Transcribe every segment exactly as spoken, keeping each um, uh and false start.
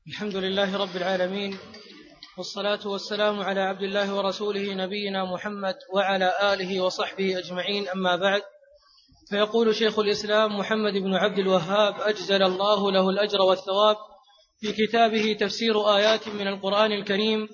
الحمد لله رب العالمين، والصلاة والسلام على عبد الله ورسوله نبينا محمد وعلى آله وصحبه أجمعين، أما بعد. فيقول شيخ الإسلام محمد بن عبد الوهاب أجزل الله له الأجر والثواب في كتابه تفسير آيات من القرآن الكريم،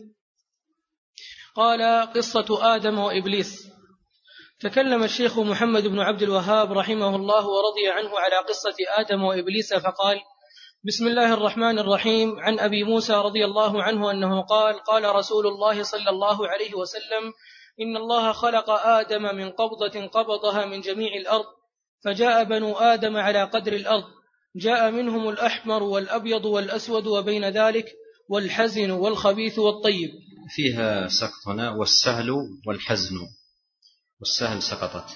قال: قصة آدم وإبليس. تكلم الشيخ محمد بن عبد الوهاب رحمه الله ورضي عنه على قصة آدم وإبليس فقال: بسم الله الرحمن الرحيم. عن أبي موسى رضي الله عنه أنه قال: قال رسول الله صلى الله عليه وسلم: إن الله خلق آدم من قبضة قبضها من جميع الأرض، فجاء بنو آدم على قدر الأرض، جاء منهم الأحمر والأبيض والأسود وبين ذلك، والحزن والخبيث والطيب. فيها سقط هنا: والسهل والحزن، والسهل سقطت.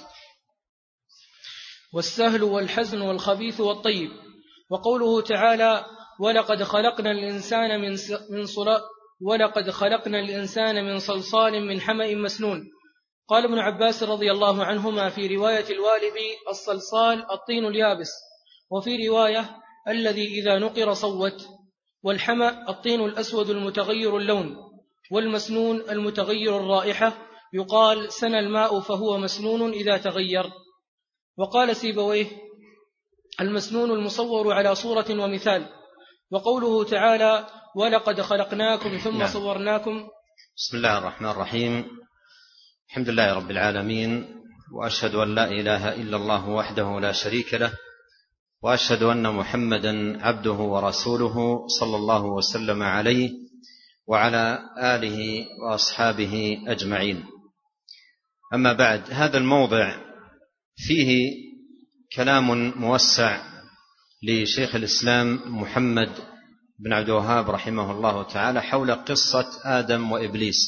والسهل والحزن والخبيث والطيب. وقوله تعالى: ولقد خلقنا الإنسان من من صلصال ولقد خلقنا الإنسان من صلصال من حمأ مسنون. قال ابن عباس رضي الله عنهما في رواية الوالبي: الصلصال الطين اليابس، وفي رواية: الذي إذا نقر صوت. والحمأ الطين الأسود المتغير اللون، والمسنون المتغير الرائحة، يقال سنى الماء فهو مسنون إذا تغير. وقال سيبويه: المسنون المصور على صورة ومثال. وقوله تعالى: ولقد خلقناكم ثم نعم. صورناكم. بسم الله الرحمن الرحيم. الحمد لله رب العالمين، وأشهد أن لا إله إلا الله وحده لا شريك له، وأشهد أن محمدا عبده ورسوله صلى الله وسلم عليه وعلى آله وأصحابه أجمعين. أما بعد، هذا الموضع فيه كلام موسع لشيخ الإسلام محمد بن عبد الوهاب رحمه الله تعالى حول قصة آدم وإبليس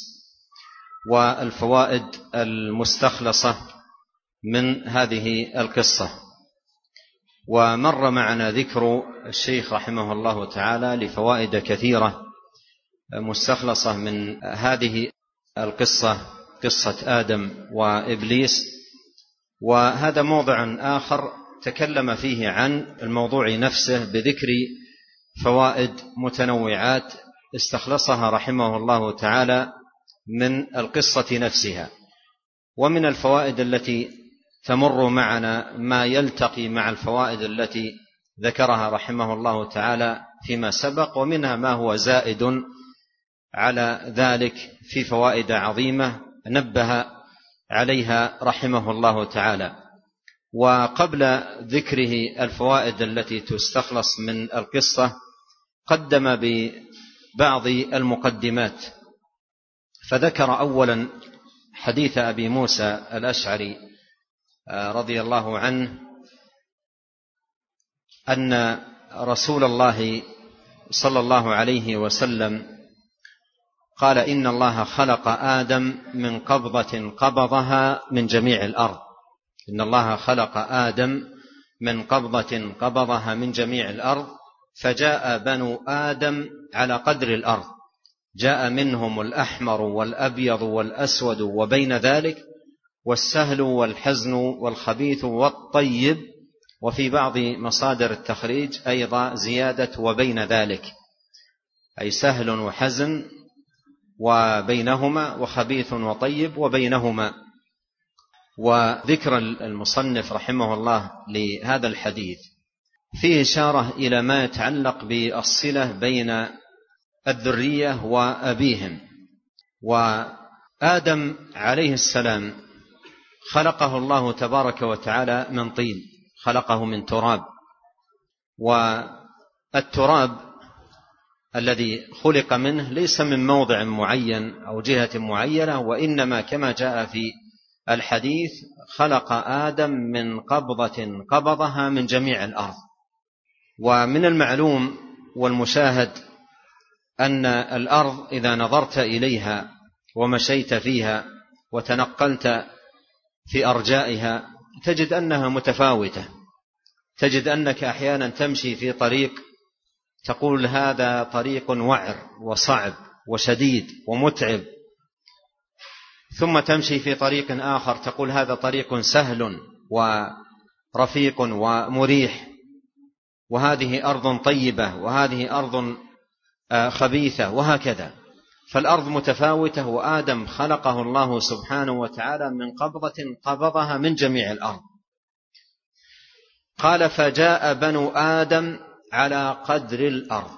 والفوائد المستخلصة من هذه القصة. ومر معنا ذكر الشيخ رحمه الله تعالى لفوائد كثيرة مستخلصة من هذه القصة، قصة آدم وإبليس. وهذا موضع آخر تكلم فيه عن الموضوع نفسه بذكر فوائد متنوعات استخلصها رحمه الله تعالى من القصة نفسها. ومن الفوائد التي تمر معنا ما يلتقي مع الفوائد التي ذكرها رحمه الله تعالى فيما سبق، ومنها ما هو زائد على ذلك في فوائد عظيمة نبه عليها رحمه الله تعالى. وقبل ذكره الفوائد التي تستخلص من القصة قدم ببعض المقدمات، فذكر أولا حديث أبي موسى الأشعري رضي الله عنه أن رسول الله صلى الله عليه وسلم قال: إن الله خلق آدم من قبضة قبضها من جميع الأرض. إن الله خلق آدم من قبضة قبضها من جميع الأرض، فجاء بنو آدم على قدر الأرض، جاء منهم الأحمر والأبيض والأسود وبين ذلك، والسهل والحزن والخبيث والطيب. وفي بعض مصادر التخريج أيضا زيادة وبين ذلك، أي سهل وحزن وبينهما، وخبيث وطيب وبينهما. وذكر المصنف رحمه الله لهذا الحديث فيه إشارة إلى ما يتعلق بالصلة بين الذرية وأبيهم. وآدم عليه السلام خلقه الله تبارك وتعالى من طين، خلقه من تراب. والتراب الذي خلق منه ليس من موضع معين أو جهة معينة، وإنما كما جاء في الحديث: خلق آدم من قبضة قبضها من جميع الأرض. ومن المعلوم والمشاهد أن الأرض إذا نظرت إليها ومشيت فيها وتنقلت في أرجائها تجد أنها متفاوتة. تجد أنك أحيانا تمشي في طريق تقول هذا طريق وعر وصعب وشديد ومتعب، ثم تمشي في طريق آخر تقول هذا طريق سهل ورفيق ومريح، وهذه أرض طيبة وهذه أرض خبيثة وهكذا. فالأرض متفاوتة، وآدم خلقه الله سبحانه وتعالى من قبضة قبضها من جميع الأرض. قال فجاء بنو آدم على قدر الأرض.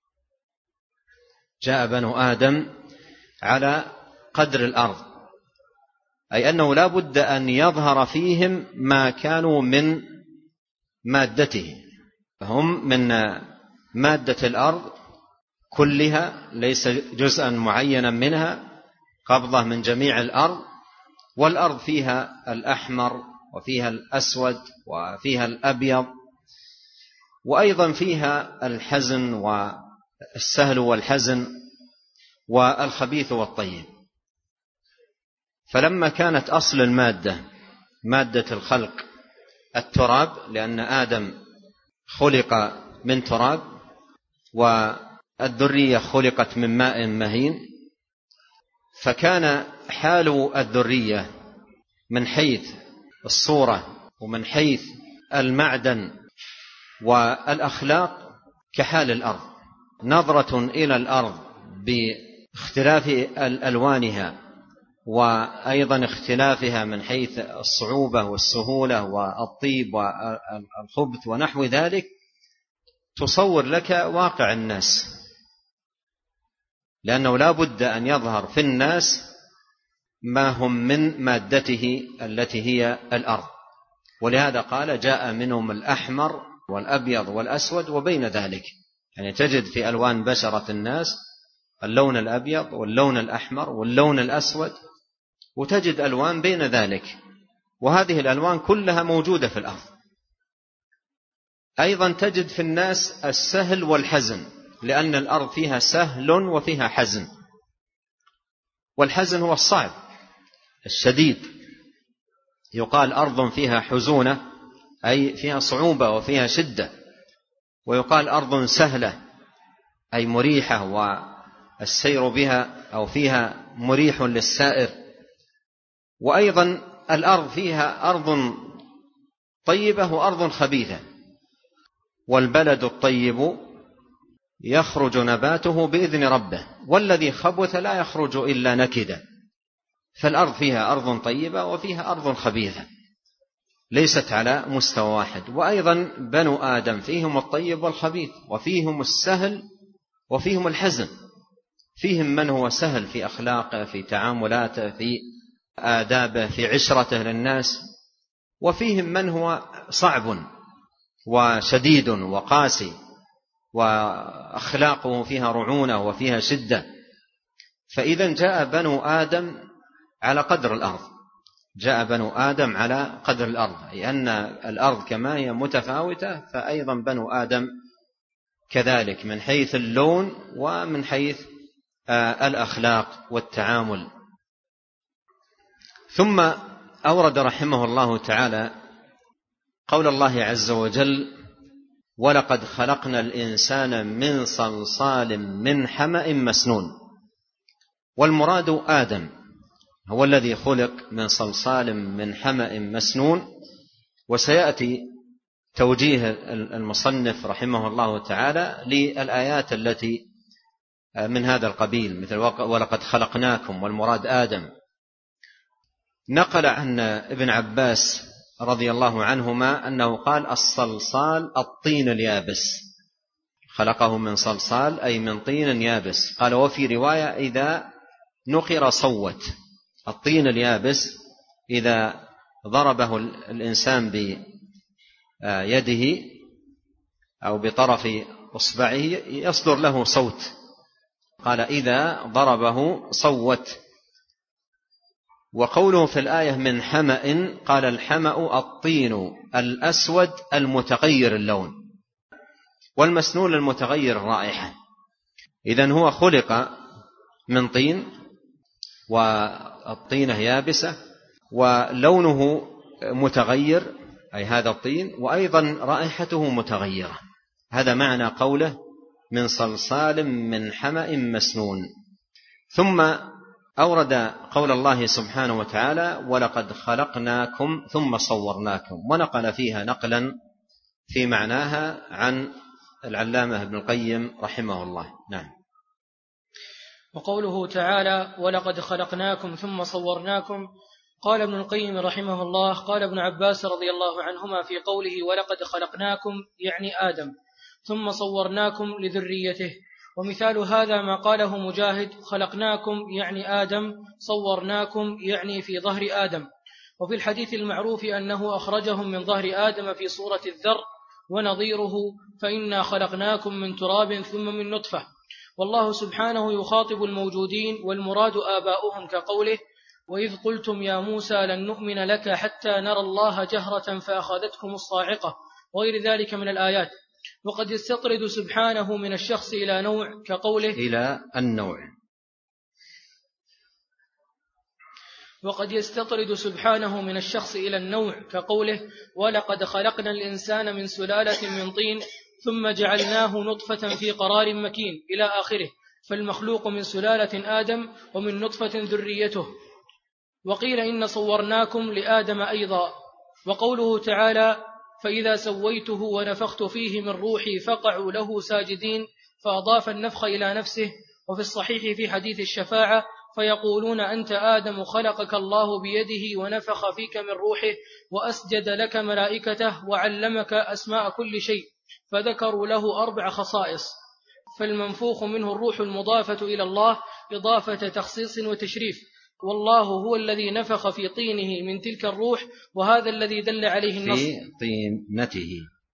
جاء بنو آدم على قدر الأرض، أي أنه لا بد أن يظهر فيهم ما كانوا من مادته، فهم من مادة الأرض كلها، ليس جزءا معينا منها، قبضة من جميع الأرض. والأرض فيها الأحمر وفيها الأسود وفيها الأبيض، وأيضا فيها الحزن والسهل والحزن والخبيث والطيب. فلما كانت أصل المادة مادة الخلق التراب، لأن آدم خلق من تراب والذرية خلقت من ماء مهين، فكان حال الذرية من حيث الصورة ومن حيث المعدن والأخلاق كحال الأرض. نظرة إلى الأرض باختلاف ألوانها وأيضا اختلافها من حيث الصعوبة والسهولة والطيب والخبث ونحو ذلك تصور لك واقع الناس، لأنه لا بد أن يظهر في الناس ما هم من مادته التي هي الأرض. ولهذا قال جاء منهم الأحمر والأبيض والأسود وبين ذلك، يعني تجد في ألوان بشرة الناس اللون الأبيض واللون الأحمر واللون الأسود، وتجد ألوان بين ذلك، وهذه الألوان كلها موجودة في الأرض. أيضا تجد في الناس السهل والحزن، لأن الأرض فيها سهل وفيها حزن، والحزن هو الصعب الشديد. يقال أرض فيها حزونة أي فيها صعوبة وفيها شدة، ويقال أرض سهلة أي مريحة والسير بها أو فيها مريح للسائر. وأيضا الأرض فيها أرض طيبة وأرض خبيثة. والبلد الطيب يخرج نباته بإذن ربه، والذي خبث لا يخرج إلا نكدا. فالأرض فيها أرض طيبة وفيها أرض خبيثة، ليست على مستوى واحد. وأيضا بنو آدم فيهم الطيب والخبيث، وفيهم السهل وفيهم الحزن. فيهم من هو سهل في أخلاقه، في تعاملاته، في آدابه، في عشرته للناس، وفيهم من هو صعب وشديد وقاسي وأخلاقه فيها رعونة وفيها شدة. فإذا جاء بنو آدم على قدر الأرض، جاء بنو آدم على قدر الأرض، أي أن الأرض كما هي متفاوتة فأيضا بنو آدم كذلك من حيث اللون ومن حيث الأخلاق والتعامل. ثم أورد رحمه الله تعالى قول الله عز وجل ولقد خلقنا الإنسان من صلصال من حمأ مسنون. والمراد آدم هو الذي خلق من صلصال من حمأ مسنون. وسيأتي توجيه المصنف رحمه الله تعالى للآيات التي من هذا القبيل، مثل ولقد خلقناكم، والمراد آدم. نقل عن ابن عباس رضي الله عنهما أنه قال الصلصال الطين اليابس، خلقه من صلصال أي من طين يابس. قال وفي رواية إذا نقر صوت. الطين اليابس إذا ضربه الإنسان بيده أو بطرف إصبعه يصدر له صوت. قال إذا ضربه صوت. وقوله في الآية من حمأ، قال الحمأ الطين الأسود المتغير اللون، والمسنون المتغير الرائحة. إذن هو خلق من طين، والطينة يابسة ولونه متغير أي هذا الطين، وأيضا رائحته متغيرة. هذا معنى قوله من صلصال من حمأ مسنون. ثم أورد قول الله سبحانه وتعالى ولقد خلقناكم ثم صورناكم، ونقل فيها نقلا في معناها عن العلامة ابن القيم رحمه الله. نعم. وقوله تعالى ولقد خلقناكم ثم صورناكم. قال ابن القيم رحمه الله قال ابن عباس رضي الله عنهما في قوله ولقد خلقناكم يعني آدم ثم صورناكم لذريته. ومثال هذا ما قاله مجاهد خلقناكم يعني آدم صورناكم يعني في ظهر آدم. وفي الحديث المعروف أنه أخرجهم من ظهر آدم في صورة الذر ونظيره فإنا خلقناكم من تراب ثم من نطفة. والله سبحانه يخاطب الموجودين والمراد آباؤهم كقوله وإذ قلتم يا موسى لن نؤمن لك حتى نرى الله جهرة فأخذتكم الصاعقة وغير ذلك من الآيات. وقد يستطرد سبحانه من الشخص إلى نوع كقوله إلى النوع وقد يستطرد سبحانه من الشخص إلى النوع كقوله ولقد خلقنا الإنسان من سلالة من طين ثم جعلناه نطفة في قرار مكين إلى آخره. فالمخلوق من سلالة آدم ومن نطفة ذريته. وقيل إن صورناكم لآدم أيضا. وقوله تعالى فإذا سويته ونفخت فيه من روحي فقعوا له ساجدين فأضاف النفخ إلى نفسه. وفي الصحيح في حديث الشفاعة فيقولون أنت آدم خلقك الله بيده ونفخ فيك من روحه وأسجد لك ملائكته وعلمك أسماء كل شيء فذكروا له أربع خصائص. فالمنفوخ منه الروح المضافة إلى الله إضافة تخصيص وتشريف. والله هو الذي نفخ في طينه من تلك الروح وهذا الذي دل عليه النص في طينته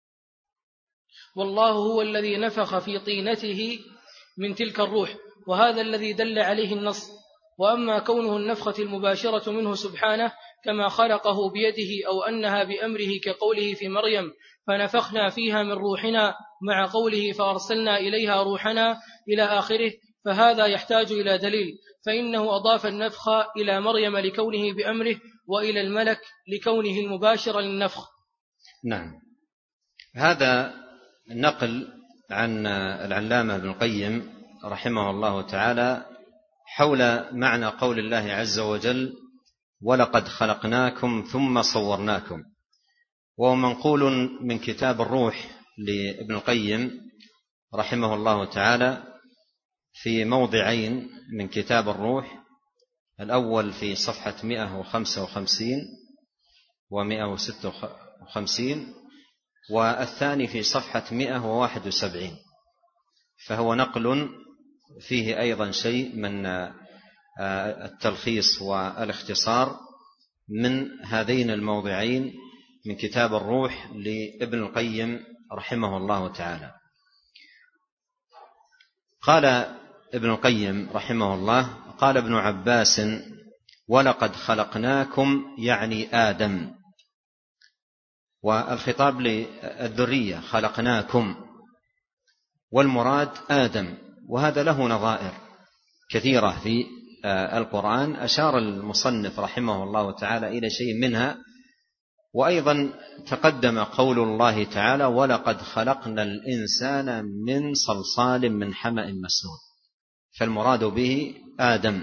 والله هو الذي نفخ في طينته من تلك الروح وهذا الذي دل عليه النص. وأما كونه النفخة المباشرة منه سبحانه كما خلقه بيده أو أنها بأمره كقوله في مريم فنفخنا فيها من روحنا مع قوله فأرسلنا إليها روحنا إلى آخره فهذا يحتاج إلى دليل. فإنه أضاف النفخ إلى مريم لكونه بأمره وإلى الملك لكونه المباشر للنفخ. نعم. هذا نقل عن العلامة ابن القيم رحمه الله تعالى حول معنى قول الله عز وجل ولقد خلقناكم ثم صورناكم. وهو منقول من كتاب الروح لابن القيم رحمه الله تعالى في موضعين من كتاب الروح. الأول في صفحة مئة وخمسة وخمسين ومئة وستة وخمسين والثاني في صفحة مئة وواحد وسبعين. فهو نقل فيه أيضا شيء من التلخيص والاختصار من هذين الموضعين من كتاب الروح لابن القيم رحمه الله تعالى. قال ابن القيم رحمه الله قال ابن عباس ولقد خلقناكم يعني آدم. والخطاب للذرية خلقناكم والمراد آدم. وهذا له نظائر كثيرة في القرآن أشار المصنف رحمه الله تعالى إلى شيء منها. وأيضا تقدم قول الله تعالى ولقد خلقنا الإنسان من صلصال من حمأ مسنون. فالمراد به آدم.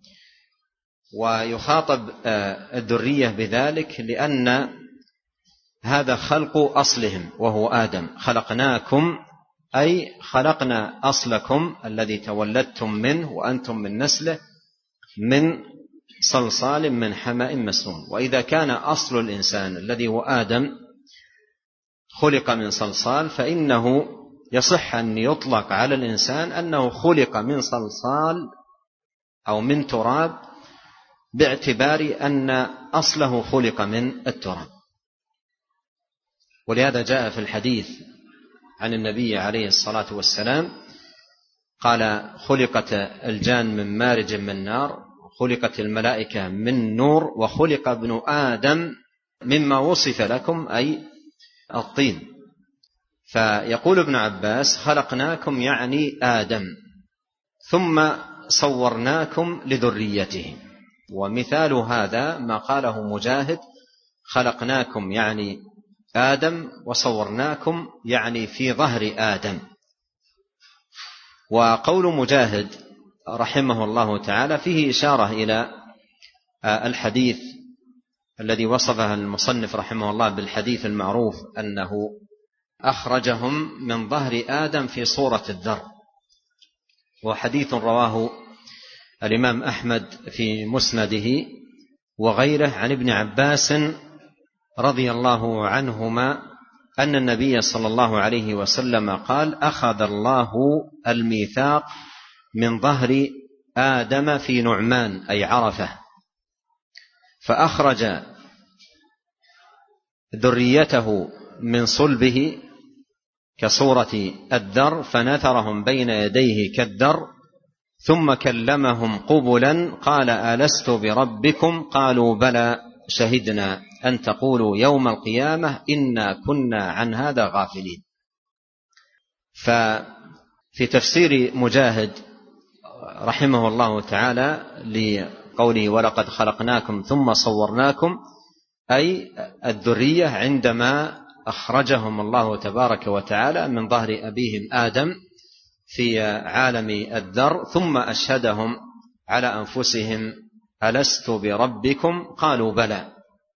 ويخاطب الذرية بذلك لأن هذا خلق أصلهم وهو آدم. خلقناكم أي خلقنا أصلكم الذي تولدتم منه وأنتم من نسله من صلصال من حمأ مسنون. وإذا كان أصل الإنسان الذي هو آدم خلق من صلصال فإنه يصح أن يطلق على الإنسان أنه خلق من صلصال أو من تراب باعتبار أن أصله خلق من التراب. ولهذا جاء في الحديث عن النبي عليه الصلاة والسلام قال خلقت الجان من مارج من نار خلقت الملائكة من نور وخلق ابن آدم مما وصف لكم أي الطين. فيقول ابن عباس خلقناكم يعني آدم ثم صورناكم لذريته. ومثال هذا ما قاله مجاهد خلقناكم يعني آدم وصورناكم يعني في ظهر آدم. وقول مجاهد رحمه الله تعالى فيه إشارة إلى الحديث الذي وصفه المصنف رحمه الله بالحديث المعروف أنه أخرجهم من ظهر آدم في صورة الذر. وحديث رواه الإمام أحمد في مسنده وغيره عن ابن عباس رضي الله عنهما أن النبي صلى الله عليه وسلم قال: أخذ الله الميثاق من ظهر آدم في نعمان أي عرفة، فأخرج ذريته من صلبه كصورة الذر فنثرهم بين يديه كالذر، ثم كلمهم قبلا قال: ألست بربكم؟ قالوا: بلى، شهدنا أن تقولوا يوم القيامة إنا كنا عن هذا غافلين. ففي تفسير مجاهد رحمه الله تعالى لقوله: ولقد خلقناكم ثم صورناكم، أي الذرية عندما أخرجهم الله تبارك وتعالى من ظهر أبيهم آدم في عالم الذر، ثم أشهدهم على أنفسهم: ألست بربكم؟ قالوا: بلى.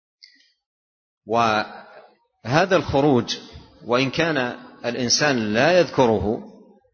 وهذا الخروج وإن كان الإنسان لا يذكره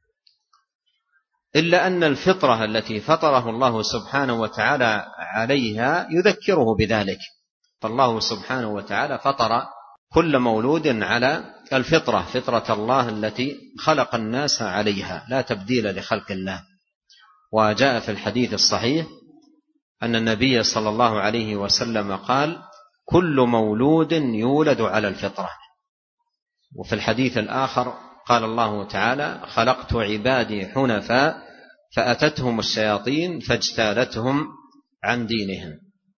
إلا أن الفطرة التي فطره الله سبحانه وتعالى عليها يذكره بذلك، فالله سبحانه وتعالى فطر كل مولود على الفطرة، فطرة الله التي خلق الناس عليها، لا تبديل لخلق الله. وجاء في الحديث الصحيح أن النبي صلى الله عليه وسلم قال: كل مولود يولد على الفطرة. وفي الحديث الآخر قال الله تعالى: خلقت عبادي حنفاء فأتتهم الشياطين فاجتالتهم عن دينهم.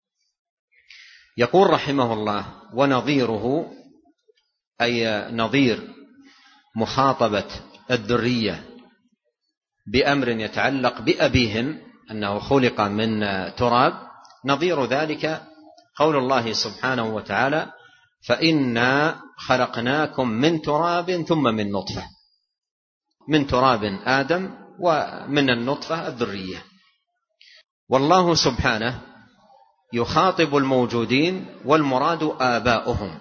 يقول رحمه الله: ونظيره أي نظير مخاطبة الذرية بأمر يتعلق بأبيهم أنه خلق من تراب، نظير ذلك قول الله سبحانه وتعالى: فإنا خلقناكم من تراب ثم من نطفة. من تراب آدم ومن النطفة الذرية. والله سبحانه يخاطب الموجودين والمراد آباؤهم.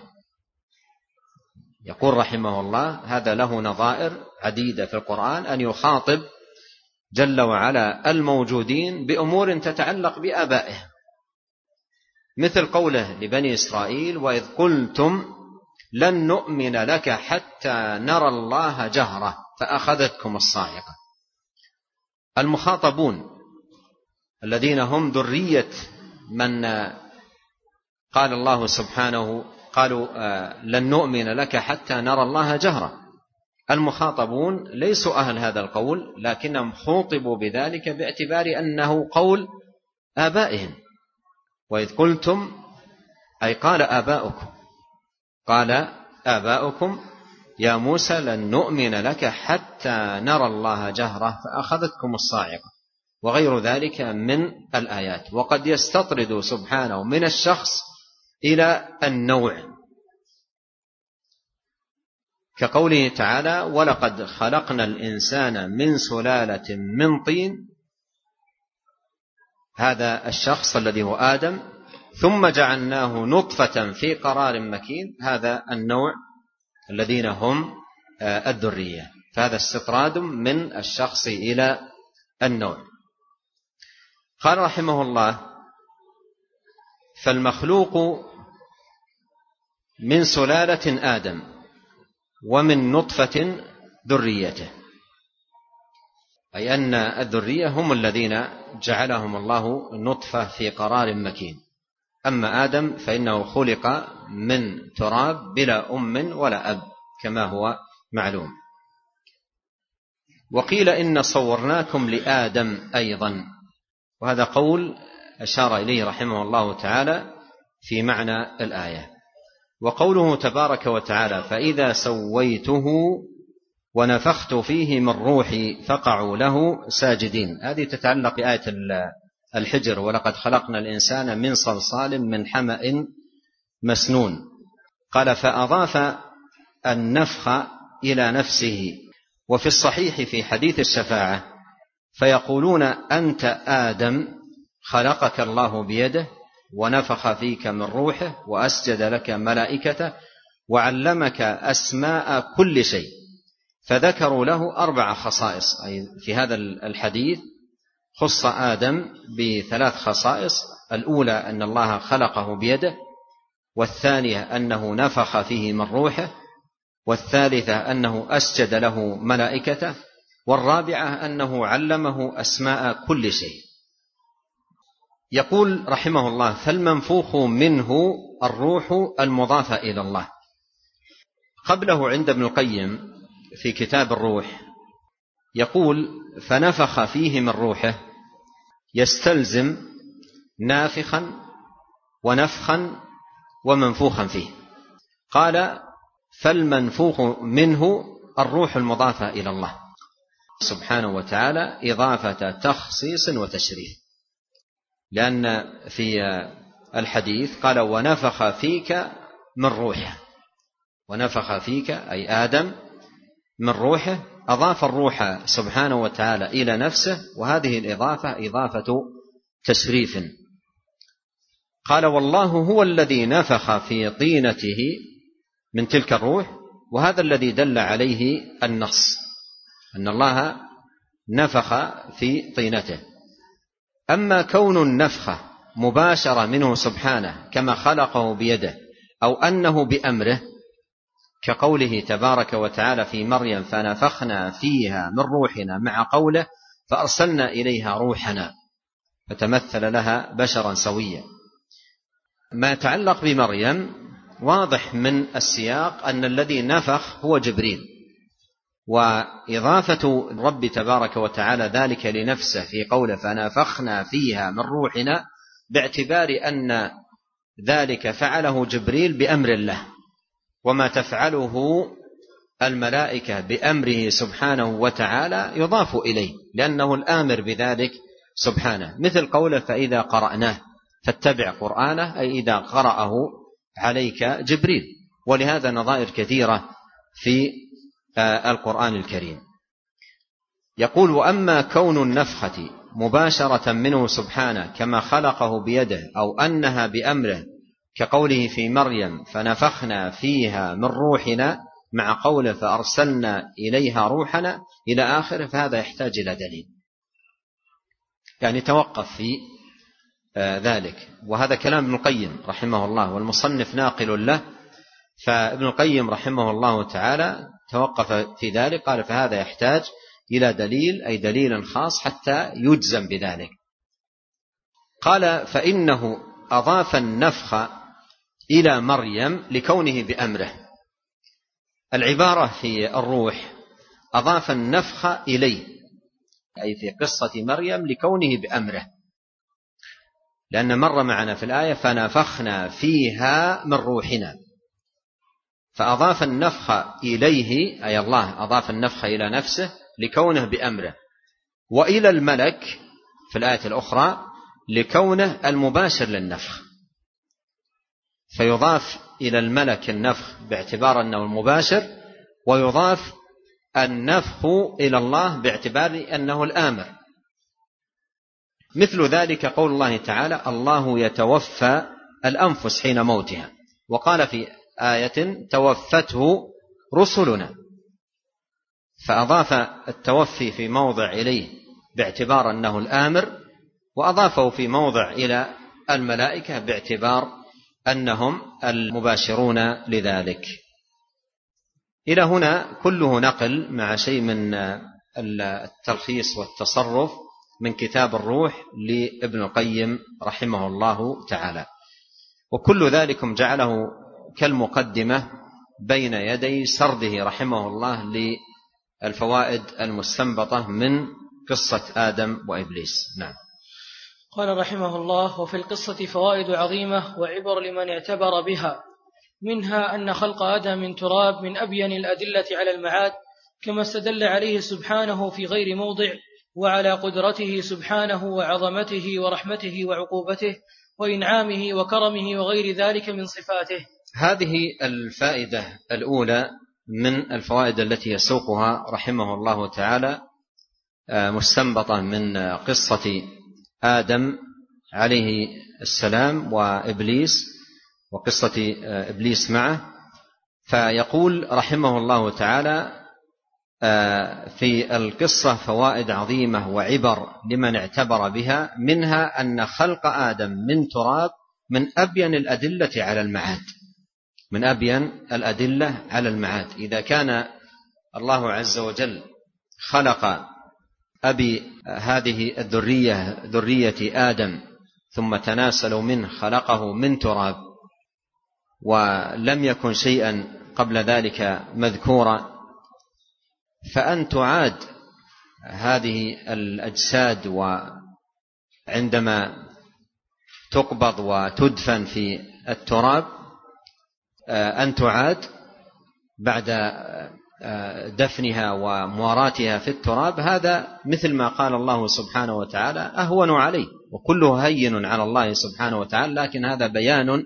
يقول رحمه الله: هذا له نظائر عديدة في القرآن أن يخاطب جل وعلا الموجودين بأمور تتعلق بآبائهم، مثل قوله لبني إسرائيل: وإذ قلتم لن نؤمن لك حتى نرى الله جهرة فأخذتكم الصاعقة. المخاطبون الذين هم ذرية من قال الله سبحانه قالوا لن نؤمن لك حتى نرى الله جهرة، المخاطبون ليسوا أهل هذا القول، لكنهم خوطبوا بذلك باعتبار أنه قول آبائهم. وإذ قلتم أي قال آباؤكم، قال آباؤكم يا موسى لن نؤمن لك حتى نرى الله جهرة فأخذتكم الصاعقة، وغير ذلك من الآيات. وقد يستطرد سبحانه من الشخص إلى النوع، كقوله تعالى: ولقد خلقنا الإنسان من سلالة من طين، هذا الشخص الذي هو آدم، ثم جعلناه نطفة في قرار مكين، هذا النوع الذين هم الذرية. فهذا استطراد من الشخص إلى النوع. قال رحمه الله: فالمخلوق من سلالة آدم ومن نطفة ذريته، أي أن الذرية هم الذين جعلهم الله نطفة في قرار مكين. أما آدم فإنه خلق من تراب بلا أم ولا أب كما هو معلوم. وقيل إن صورناكم لآدم أيضا، وهذا قول أشار إليه رحمه الله تعالى في معنى الآية. وقوله تبارك وتعالى: فإذا سويته ونفخت فيه من روحي فقعوا له ساجدين، هذه تتعلق بآية الحجر: ولقد خلقنا الإنسان من صلصال من حمأ مسنون. قال: فأضاف النفخ إلى نفسه. وفي الصحيح في حديث الشفاعة: فيقولون أنت آدم خلقك الله بيده ونفخ فيك من روحه وأسجد لك ملائكته وعلمك أسماء كل شيء، فذكروا له أربع خصائص. أي في هذا الحديث خص آدم بثلاث خصائص: الأولى أن الله خلقه بيده، والثانية أنه نفخ فيه من روحه، والثالثة أنه أسجد له ملائكته، والرابعة أنه علمه أسماء كل شيء. يقول رحمه الله: فالمنفوخ منه الروح المضافة إلى الله. قبله عند ابن القيم في كتاب الروح يقول: فنفخ فيه من روحه، يستلزم نافخا ونفخا ومنفوخا فيه. قال: فالمنفوخ منه الروح المضافة إلى الله سبحانه وتعالى إضافة تخصيص وتشريف، لأن في الحديث قال: ونفخ فيك من روحه. ونفخ فيك أي آدم من روحه، أضاف الروح سبحانه وتعالى إلى نفسه، وهذه الإضافة إضافة تشريف. قال: والله هو الذي نفخ في طينته من تلك الروح، وهذا الذي دل عليه النص أن الله نفخ في طينته. أما كون النفخة مباشرة منه سبحانه كما خلقه بيده، أو أنه بأمره كقوله تبارك وتعالى في مريم: فنفخنا فيها من روحنا، مع قوله: فأرسلنا إليها روحنا فتمثل لها بشرا سويا. ما يتعلق بمريم واضح من السياق أن الذي نفخ هو جبريل، وإضافة الرب تبارك وتعالى ذلك لنفسه في قوله: فنفخنا فيها من روحنا، باعتبار أن ذلك فعله جبريل بأمر الله، وما تفعله الملائكة بأمره سبحانه وتعالى يضاف إليه، لأنه الآمر بذلك سبحانه، مثل قوله: فإذا قرأناه فاتبع قرآنه، أي إذا قرأه عليك جبريل. ولهذا نظائر كثيرة في القرآن الكريم. يقول: وأما كون النفخة مباشرة منه سبحانه كما خلقه بيده، أو أنها بأمره كقوله في مريم: فنفخنا فيها من روحنا، مع قوله: فأرسلنا إليها روحنا إلى آخره، فهذا يحتاج إلى دليل، يعني توقف في ذلك. وهذا كلام ابن القيم رحمه الله، والمصنف ناقل له، فابن القيم رحمه الله تعالى توقف في ذلك، قال: فهذا يحتاج إلى دليل، أي دليل خاص حتى يجزم بذلك. قال: فإنه أضاف النفخ إلى مريم لكونه بأمره. العبارة في الروح أضاف النفخ إليه، أي في قصة مريم لكونه بأمره، لأن مر معنا في الآية: فنفخنا فيها من روحنا، فأضاف النفخ إليه، أي الله أضاف النفخ إلى نفسه لكونه بأمره، وإلى الملك في الآية الأخرى لكونه المباشر للنفخ، فيضاف إلى الملك النفخ باعتبار أنه المباشر، ويضاف النفخ إلى الله باعتبار أنه الآمر. مثل ذلك قول الله تعالى: الله يتوفى الأنفس حين موتها، وقال في آية: توفته رسلنا، فأضاف التوفي في موضع إليه باعتبار أنه الآمر، وأضافه في موضع إلى الملائكة باعتبار أنهم المباشرون لذلك. إلى هنا كله نقل مع شيء من التلخيص والتصرف من كتاب الروح لابن القيم رحمه الله تعالى، وكل ذلك جعله كالمقدمة بين يدي سرده رحمه الله للفوائد المستنبطة من قصة آدم وإبليس. نعم. قال رحمه الله: وفي القصة فوائد عظيمة وعبر لمن اعتبر بها، منها أن خلق آدم من تراب من أبين الأدلة على المعاد، كما استدل عليه سبحانه في غير موضع، وعلى قدرته سبحانه وعظمته ورحمته وعقوبته وإنعامه وكرمه وغير ذلك من صفاته. هذه الفائدة الأولى من الفوائد التي يسوقها رحمه الله تعالى مستنبطة من قصة آدم عليه السلام وإبليس، وقصة إبليس معه. فيقول رحمه الله تعالى: في القصة فوائد عظيمة وعبر لمن اعتبر بها، منها أن خلق آدم من تراب من أبين الأدلة على المعاد، من أبين الأدلة على المعاد. إذا كان الله عز وجل خلق أبي هذه الذرية ذرية آدم ثم تناسلوا منه خلقه من تراب ولم يكن شيئا قبل ذلك مذكورا، فأن تعاد هذه الأجساد وعندما تقبض وتدفن في التراب أن تعاد بعد دفنها ومواراتها في التراب، هذا مثل ما قال الله سبحانه وتعالى أهون عليه، وكله هين على الله سبحانه وتعالى، لكن هذا بيان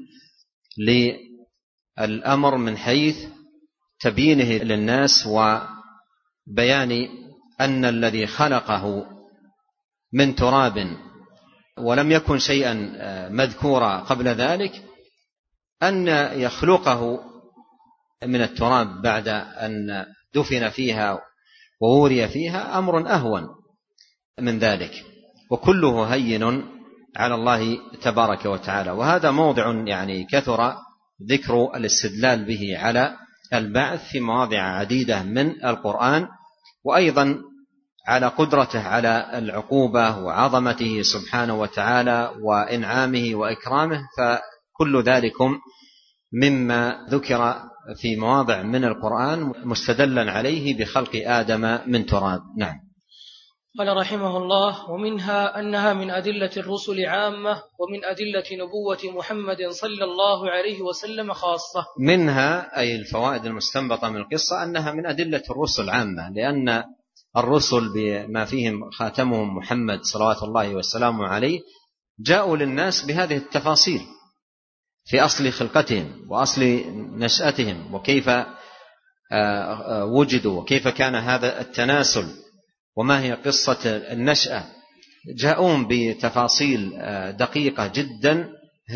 للأمر من حيث تبيينه للناس وبيان أن الذي خلقه من تراب ولم يكن شيئا مذكورا قبل ذلك أن يخلقه من التراب بعد أن دفن فيها ووري فيها أمر أهون من ذلك، وكله هين على الله تبارك وتعالى. وهذا موضع يعني كثر ذكر الاستدلال به على البعث في مواضع عديدة من القرآن، وأيضا على قدرته على العقوبة وعظمته سبحانه وتعالى وإنعامه وإكرامه، فكل ذلكم مما ذكر في مواضع من القرآن مستدلا عليه بخلق آدم من تراب. نعم. قال رحمه الله: ومنها أنها من أدلة الرسل عامة، ومن أدلة نبوة محمد صلى الله عليه وسلم خاصة. منها أي الفوائد المستنبطة من القصة أنها من أدلة الرسل عامة، لأن الرسل بما فيهم خاتمهم محمد صلوات الله وسلامه عليه جاءوا للناس بهذه التفاصيل في أصل خلقتهم وأصل نشأتهم وكيف وجدوا وكيف كان هذا التناسل وما هي قصة النشأة، جاءون بتفاصيل دقيقة جدا،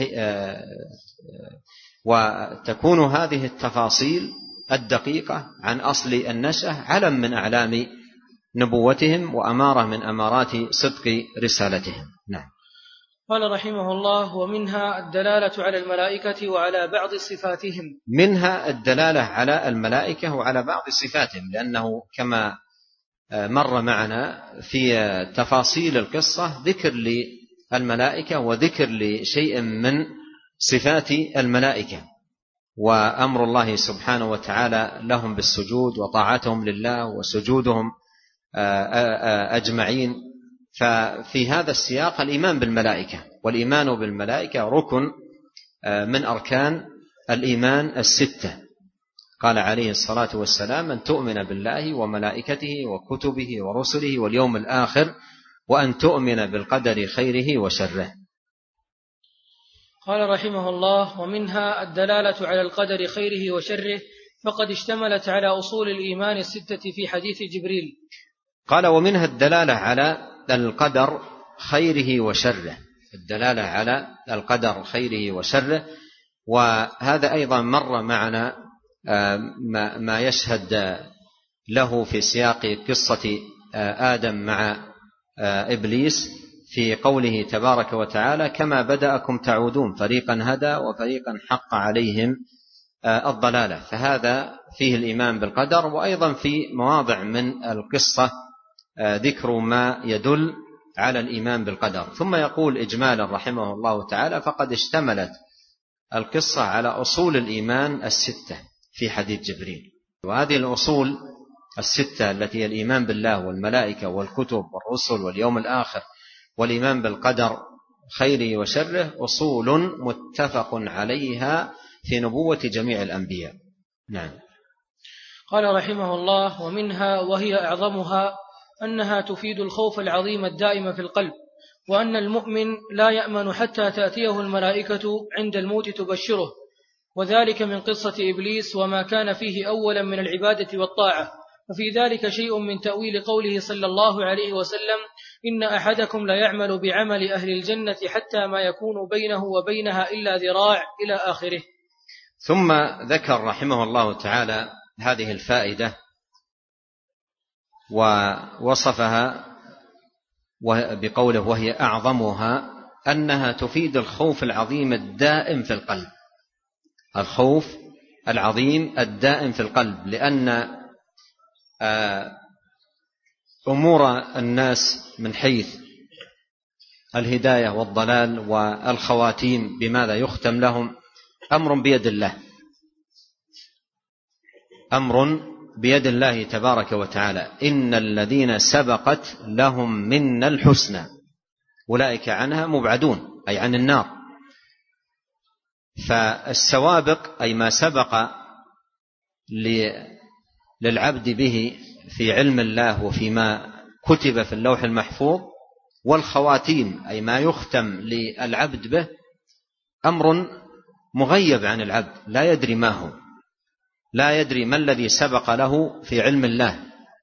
وتكون هذه التفاصيل الدقيقة عن أصل النشأة علم من أعلام نبوتهم وأمارة من أمارات صدق رسالتهم. نعم. قال رحمه الله: ومنها الدلالة على الملائكة وعلى بعض صفاتهم. منها الدلالة على الملائكة وعلى بعض صفاتهم، لأنه كما مر معنا في تفاصيل القصة ذكر للملائكة وذكر لشيء من صفات الملائكة، وأمر الله سبحانه وتعالى لهم بالسجود وطاعتهم لله وسجودهم أجمعين. ففي هذا السياق الإيمان بالملائكة، والإيمان بالملائكة ركن من أركان الإيمان الستة. قال عليه الصلاة والسلام: أن تؤمن بالله وملائكته وكتبه ورسله واليوم الآخر، وأن تؤمن بالقدر خيره وشره. قال رحمه الله: ومنها الدلالة على القدر خيره وشره، فقد اشتملت على أصول الإيمان الستة في حديث جبريل. قال: ومنها الدلالة على القدر خيره وشره، الدلالة على القدر خيره وشره، وهذا أيضا مر معنا ما يشهد له في سياق قصة آدم مع إبليس في قوله تبارك وتعالى: كما بدأكم تعودون، فريقا هدى وفريقا حق عليهم الضلالة. فهذا فيه الإيمان بالقدر، وأيضا في مواضع من القصة ذكر ما يدل على الإيمان بالقدر. ثم يقول إجمالا رحمه الله تعالى: فقد اشتملت القصة على أصول الإيمان الستة في حديث جبريل. وهذه الأصول الستة التي هي الإيمان بالله والملائكة والكتب والرسل واليوم الآخر والإيمان بالقدر خيره وشره أصول متفق عليها في نبوة جميع الأنبياء. نعم. قال رحمه الله: ومنها وهي أعظمها أنها تفيد الخوف العظيم الدائم في القلب، وأن المؤمن لا يأمن حتى تأتيه الملائكة عند الموت تبشره، وذلك من قصة إبليس وما كان فيه أولا من العبادة والطاعة. وفي ذلك شيء من تأويل قوله صلى الله عليه وسلم: إن أحدكم لا يعمل بعمل أهل الجنة حتى ما يكون بينه وبينها إلا ذراع، إلى آخره. ثم ذكر رحمه الله تعالى هذه الفائدة ووصفها بقوله وهي أعظمها أنها تفيد الخوف العظيم الدائم في القلب، الخوف العظيم الدائم في القلب، لأن أمور الناس من حيث الهداية والضلال والخواتيم بماذا يختم لهم أمر بيد الله، أمر بيد الله تبارك وتعالى. إن الذين سبقت لهم منا الحسنى أولئك عنها مبعدون، أي عن النار. فالسوابق أي ما سبق للعبد به في علم الله وفيما كتب في اللوح المحفوظ، والخواتيم أي ما يختم للعبد به أمر مغيب عن العبد، لا يدري ما هو، لا يدري ما الذي سبق له في علم الله،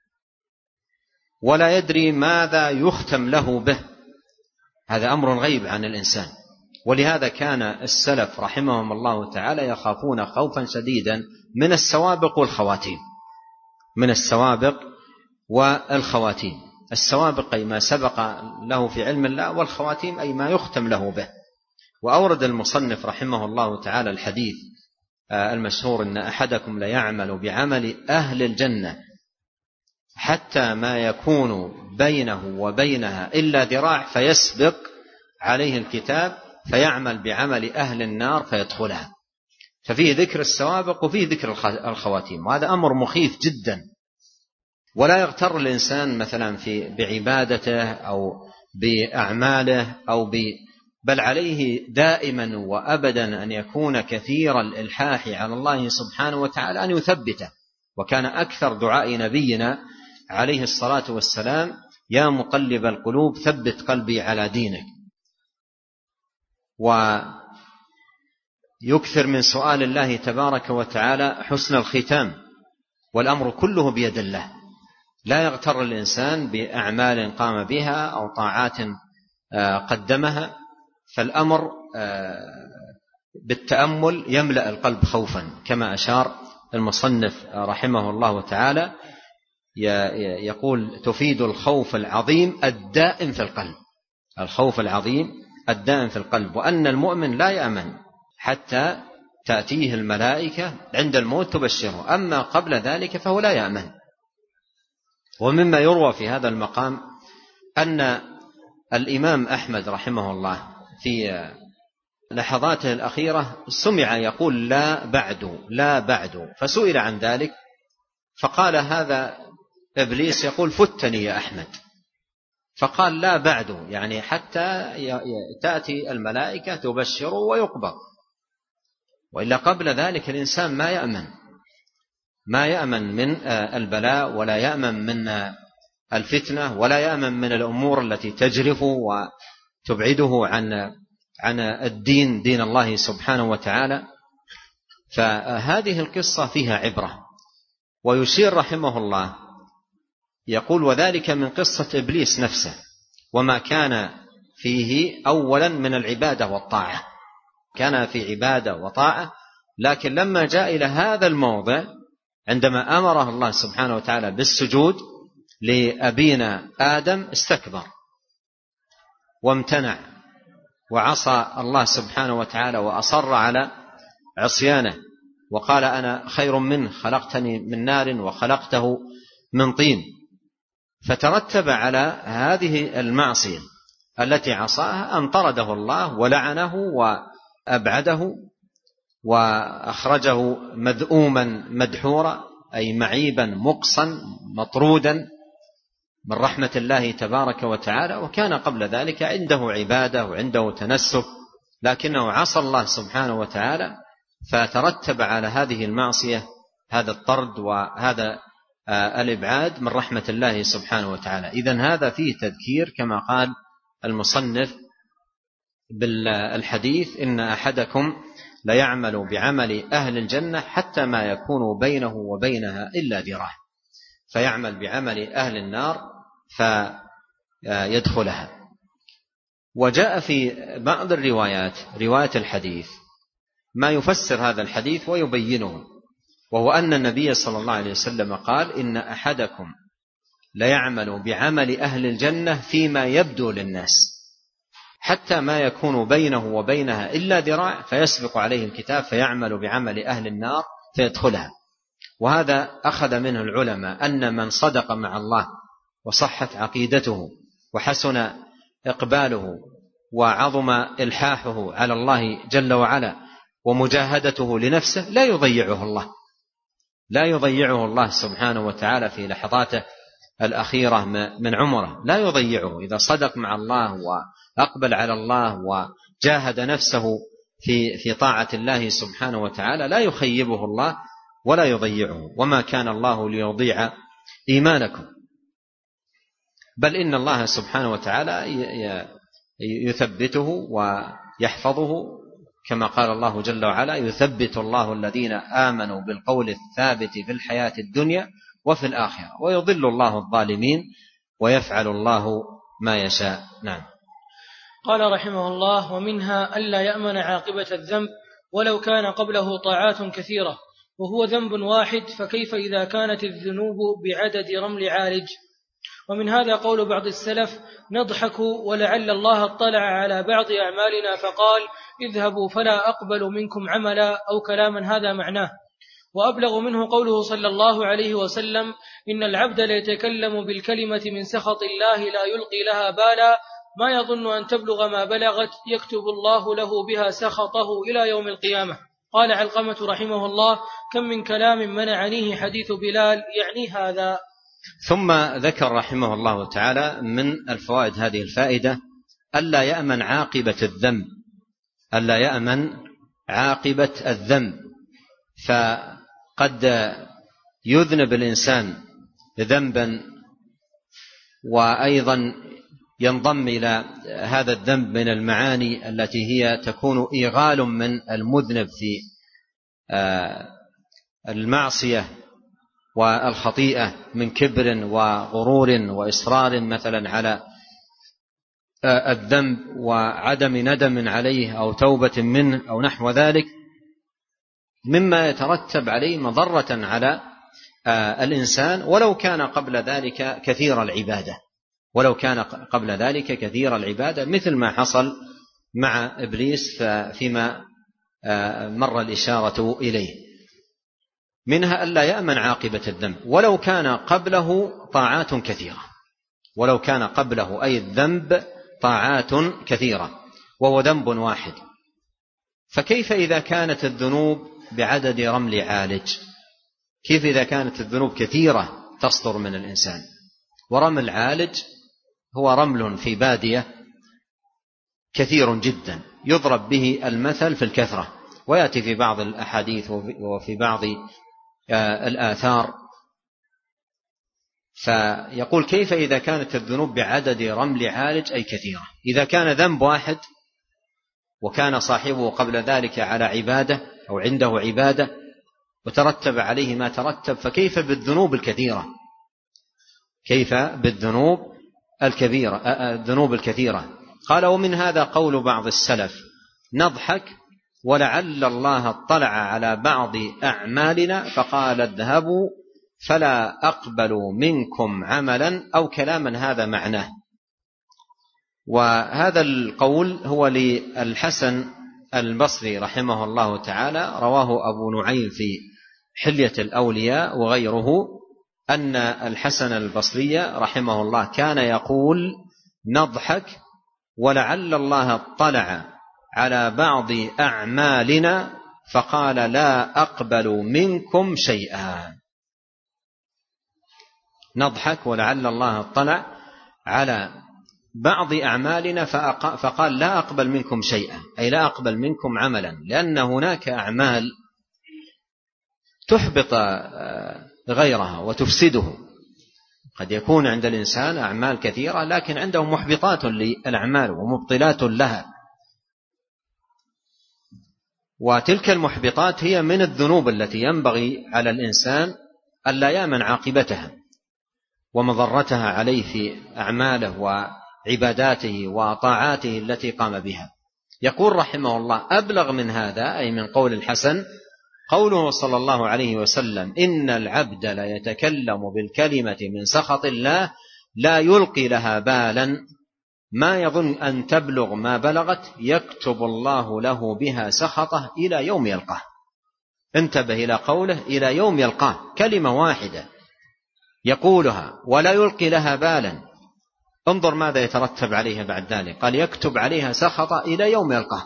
ولا يدري ماذا يختم له به، هذا أمر غيب عن الإنسان. ولهذا كان السلف رحمهم الله تعالى يخافون خوفا شديدا من السوابق والخواتيم، من السوابق والخواتيم. السوابق أي ما سبق له في علم الله، والخواتيم أي ما يختم له به. وأورد المصنف رحمه الله تعالى الحديث المشهور إن أحدكم ليعمل بعمل أهل الجنة حتى ما يكون بينه وبينها إلا ذراع فيسبق عليه الكتاب فيعمل بعمل أهل النار فيدخلها. ففيه ذكر السوابق وفيه ذكر الخواتيم، وهذا أمر مخيف جدا. ولا يغتر الإنسان مثلا في بعبادته أو بأعماله أو ب بل عليه دائما وأبدا أن يكون كثير الإلحاح على الله سبحانه وتعالى أن يثبته. وكان أكثر دعاء نبينا عليه الصلاة والسلام يا مقلب القلوب ثبت قلبي على دينك، ويكثر من سؤال الله تبارك وتعالى حسن الختام. والأمر كله بيد الله، لا يغتر الإنسان بأعمال قام بها أو طاعات قدمها، فالأمر بالتأمل يملأ القلب خوفا، كما أشار المصنف رحمه الله تعالى، يقول تفيد الخوف العظيم الدائم في القلب، الخوف العظيم الدائم في القلب، وأن المؤمن لا يأمن حتى تأتيه الملائكة عند الموت تبشره، أما قبل ذلك فهو لا يأمن. ومما يروى في هذا المقام أن الإمام أحمد رحمه الله في لحظاته الأخيرة سمع يقول لا بعد لا بعد، فسئل عن ذلك فقال هذا إبليس يقول فتني يا أحمد، فقال لا بعد يعني حتى تأتي الملائكة تبشر ويقبض، وإلا قبل ذلك الإنسان ما يأمن ما يأمن من البلاء، ولا يأمن من الفتنة، ولا يأمن من الأمور التي تجرف وتبعده عن عن الدين دين الله سبحانه وتعالى. فهذه القصة فيها عبرة. ويشير رحمه الله يقول وذلك من قصة إبليس نفسه وما كان فيه أولا من العبادة والطاعة، كان في عبادة وطاعة، لكن لما جاء إلى هذا الموضع عندما أمره الله سبحانه وتعالى بالسجود لأبينا آدم استكبر وامتنع وعصى الله سبحانه وتعالى وأصر على عصيانه، وقال أنا خير منه خلقتني من نار وخلقته من طين. فترتب على هذه المعصية التي عصاها أن طرده الله ولعنه وأبعده وأخرجه مذءوما مدحورا، أي معيبا مقصا مطرودا من رحمة الله تبارك وتعالى. وكان قبل ذلك عنده عبادة وعنده تنسك، لكنه عصى الله سبحانه وتعالى، فترتب على هذه المعصية هذا الطرد وهذا الإبعاد من رحمة الله سبحانه وتعالى. إذن هذا فيه تذكير كما قال المصنف بالحديث إن أحدكم ليعمل بعمل أهل الجنة حتى ما يكون بينه وبينها إلا ذراع، فيعمل بعمل أهل النار فيدخلها. وجاء في بعض الروايات رواية الحديث ما يفسر هذا الحديث ويبينه، وهو أن النبي صلى الله عليه وسلم قال إن أحدكم ليعمل بعمل أهل الجنة فيما يبدو للناس، حتى ما يكون بينه وبينها إلا ذراع فيسبق عليه الكتاب فيعمل بعمل أهل النار فيدخلها. وهذا أخذ منه العلماء أن من صدق مع الله وصحت عقيدته وحسن إقباله وعظم إلحاحه على الله جل وعلا ومجاهدته لنفسه لا يضيعه الله، لا يضيعه الله سبحانه وتعالى في لحظاته الأخيرة من عمره، لا يضيعه. إذا صدق مع الله وأقبل على الله وجاهد نفسه في في طاعة الله سبحانه وتعالى لا يخيبه الله ولا يضيعه. وما كان الله ليضيع إيمانكم، بل إن الله سبحانه وتعالى يثبته ويحفظه، كما قال الله جل وعلا: يثبت الله الذين آمنوا بالقول الثابت في الحياة الدنيا وفي الآخرة ويضل الله الظالمين ويفعل الله ما يشاء. نعم. قال رحمه الله: ومنها ألا يأمن عاقبة الذنب ولو كان قبله طاعات كثيرة، وهو ذنب واحد، فكيف إذا كانت الذنوب بعدد رمل عالج؟ ومن هذا قول بعض السلف: نضحك ولعل الله اطلع على بعض أعمالنا فقال: اذهبوا فلا أقبل منكم عملا، أو كلاما هذا معناه. وأبلغ منه قوله صلى الله عليه وسلم: إن العبد ليتكلم بالكلمة من سخط الله لا يلقي لها بالا، ما يظن أن تبلغ ما بلغت، يكتب الله له بها سخطه إلى يوم القيامة. قال علقمة رحمه الله: كم من كلام منعنيه حديث بلال، يعني هذا. ثم ذكر رحمه الله تعالى من الفوائد هذه الفائدة: ألا يأمن عاقبة الذنب، ألا يأمن عاقبة الذنب، فقد يذنب الإنسان ذنبا وأيضا ينضم إلى هذا الذنب من المعاني التي هي تكون إيغال من المذنب في المعصية والخطيئة من كبر وغرور وإصرار مثلا على الذنب وعدم ندم عليه أو توبة منه أو نحو ذلك، مما يترتب عليه مضرة على الإنسان ولو كان قبل ذلك كثير العبادة، ولو كان قبل ذلك كثير العبادة، مثل ما حصل مع إبليس فيما مر الإشارة إليه. منها ألا يأمن عاقبة الذنب ولو كان قبله طاعات كثيرة، ولو كان قبله أي الذنب طاعات كثيرة وهو ذنب واحد، فكيف إذا كانت الذنوب بعدد رمل عالج؟ كيف إذا كانت الذنوب كثيرة تصدر من الإنسان؟ ورمل عالج هو رمل في بادية كثير جدا يضرب به المثل في الكثرة، ويأتي في بعض الأحاديث وفي بعض الآثار. فيقول: كيف إذا كانت الذنوب بعدد رمل عالج أي كثيرة؟ إذا كان ذنب واحد وكان صاحبه قبل ذلك على عبادة أو عنده عبادة وترتب عليه ما ترتب، فكيف بالذنوب الكثيرة؟ كيف بالذنوب الكبيرة الذنوب الكثيرة؟ قال: ومن هذا قول بعض السلف: نضحك ولعل الله اطلع على بعض أعمالنا فقال: اذهبوا فلا أقبل منكم عملا، أو كلاما هذا معناه. وهذا القول هو للحسن البصري رحمه الله تعالى، رواه أبو نعيم في حلية الأولياء وغيره، أن الحسن البصري رحمه الله كان يقول: نضحك ولعل الله اطلع على بعض أعمالنا فقال: لا أقبل منكم شيئا. نضحك ولعل الله اطلع على بعض أعمالنا فقال: لا أقبل منكم شيئا، أي لا أقبل منكم عملا، لأن هناك أعمال تحبط غيرها وتفسده. قد يكون عند الإنسان أعمال كثيرة لكن عنده محبطات للأعمال ومبطلات لها، وتلك المحبطات هي من الذنوب التي ينبغي على الإنسان ألا يأمن عاقبتها ومضرتها عليه في أعماله وعباداته وطاعاته التي قام بها. يقول رحمه الله: أبلغ من هذا، أي من قول الحسن، قوله صلى الله عليه وسلم إن العبد لا يتكلم بالكلمة من سخط الله لا يلقي لها بالا ما يظن أن تبلغ ما بلغت يكتب الله له بها سخطه إلى يوم يلقاه. انتبه إلى قوله إلى يوم يلقاه، كلمة واحدة يقولها ولا يلقي لها بالا، انظر ماذا يترتب عليها بعد ذلك، قال يكتب عليها سخطه إلى يوم يلقاه.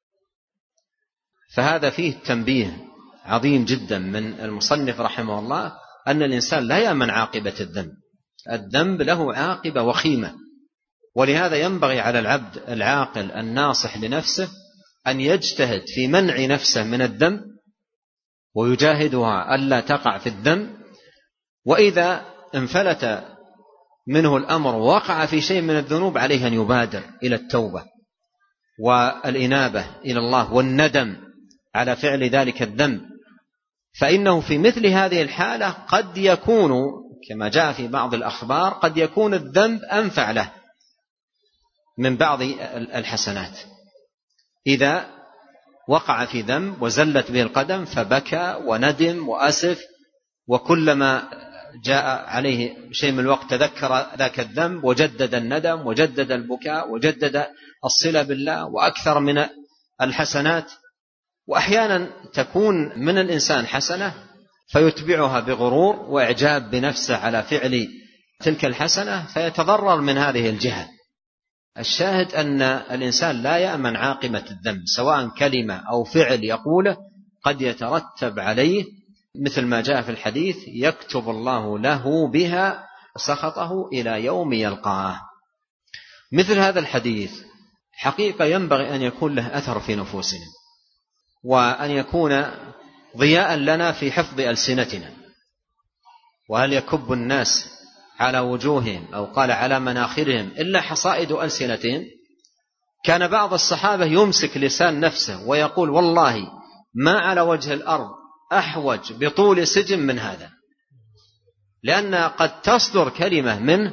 فهذا فيه تنبيه عظيم جدا من المصنف رحمه الله أن الإنسان لا يأمن عاقبة الذنب، الذنب له عاقبة وخيمة، ولهذا ينبغي على العبد العاقل الناصح لنفسه أن يجتهد في منع نفسه من الذنب ويجاهدها ألا تقع في الذنب، وإذا انفلت منه الأمر ووقع في شيء من الذنوب عليه أن يبادر إلى التوبة والإنابة إلى الله والندم على فعل ذلك الذنب، فإنه في مثل هذه الحالة قد يكون كما جاء في بعض الأخبار قد يكون الذنب أنفع له من بعض الحسنات. إذا وقع في ذنب وزلت به القدم فبكى وندم وأسف، وكلما جاء عليه شيء من الوقت تذكر ذاك الذنب وجدد الندم وجدد البكاء وجدد الصلة بالله وأكثر من الحسنات. وأحيانا تكون من الإنسان حسنة فيتبعها بغرور وإعجاب بنفسه على فعل تلك الحسنة فيتضرر من هذه الجهة. الشاهد أن الإنسان لا يأمن عاقبة الذنب، سواء كلمة أو فعل يقوله قد يترتب عليه مثل ما جاء في الحديث يكتب الله له بها سخطه إلى يوم يلقاه. مثل هذا الحديث حقيقة ينبغي أن يكون له أثر في نفوسنا، وأن يكون ضياء لنا في حفظ ألسنتنا. وهل يكب الناس على وجوههم أو قال على مناخرهم إلا حصائد ألسنتهم؟ كان بعض الصحابة يمسك لسان نفسه ويقول والله ما على وجه الأرض أحوج بطول سجن من هذا، لأن قد تصدر كلمة منه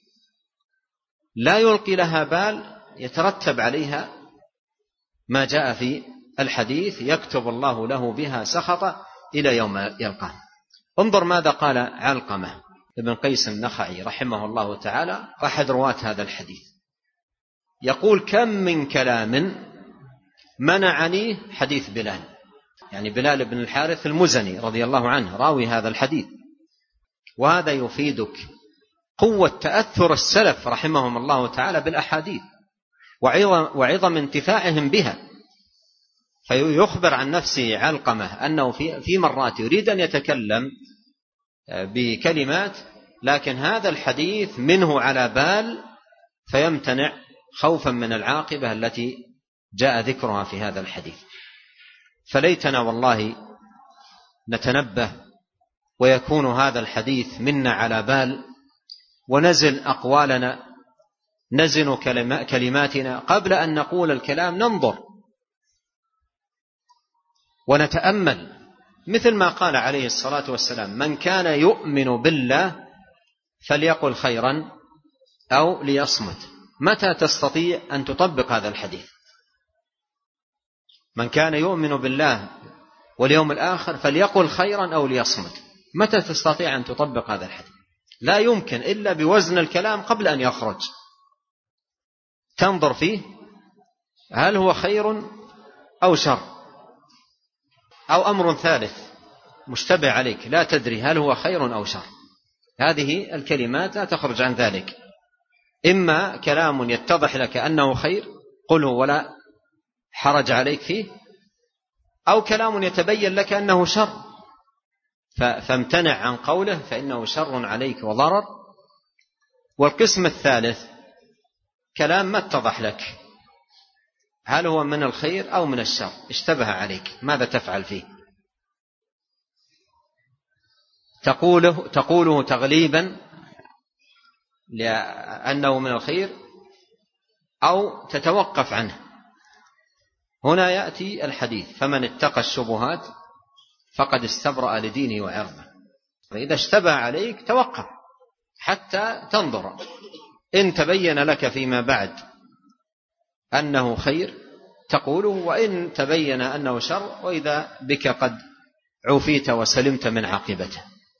لا يلقي لها بال يترتب عليها ما جاء في الحديث يكتب الله له بها سخطه إلى يوم يلقاه. انظر ماذا قال علقمة ابن قيس النخعي رحمه الله تعالى أحد رواة هذا الحديث، يقول كم من كلام منعني حديث بلال، يعني بلال بن الحارث المزني رضي الله عنه راوي هذا الحديث. وهذا يفيدك قوة تأثر السلف رحمهم الله تعالى بالأحاديث وعظم انتفاعهم بها. فيخبر عن نفسه علقمة أنه في مرات يريد أن يتكلم بكلمات لكن هذا الحديث منه على بال فيمتنع خوفا من العاقبة التي جاء ذكرها في هذا الحديث. فليتنا والله نتنبه ويكون هذا الحديث منا على بال، ونزن أقوالنا نزن كلماتنا قبل أن نقول الكلام، ننظر ونتأمل مثل ما قال عليه الصلاة والسلام من كان يؤمن بالله فليقل خيرا أو ليصمت. متى تستطيع أن تطبق هذا الحديث؟ من كان يؤمن بالله واليوم الآخر فليقل خيرا أو ليصمت. متى تستطيع أن تطبق هذا الحديث؟ لا يمكن إلا بوزن الكلام قبل أن يخرج، تنظر فيه هل هو خير أو شر أو أمر ثالث مشتبه عليك لا تدري هل هو خير أو شر. هذه الكلمات لا تخرج عن ذلك، إما كلام يتضح لك أنه خير قله ولا حرج عليك فيه، أو كلام يتبين لك أنه شر فامتنع عن قوله فإنه شر عليك وضرر. والقسم الثالث كلام ما اتضح لك هل هو من الخير أو من الشر، اشتبه عليك، ماذا تفعل فيه؟ تقوله, تقوله تغليبا لأنه من الخير أو تتوقف عنه. هنا يأتي الحديث فمن اتقى الشبهات فقد استبرأ لدينه وعرضه. فإذا اشتبه عليك توقف حتى تنظر، إن تبين لك فيما بعد أنه خير تقوله، وإن تبين أنه شر وإذا بك قد عوفيت وسلمت من عاقبته.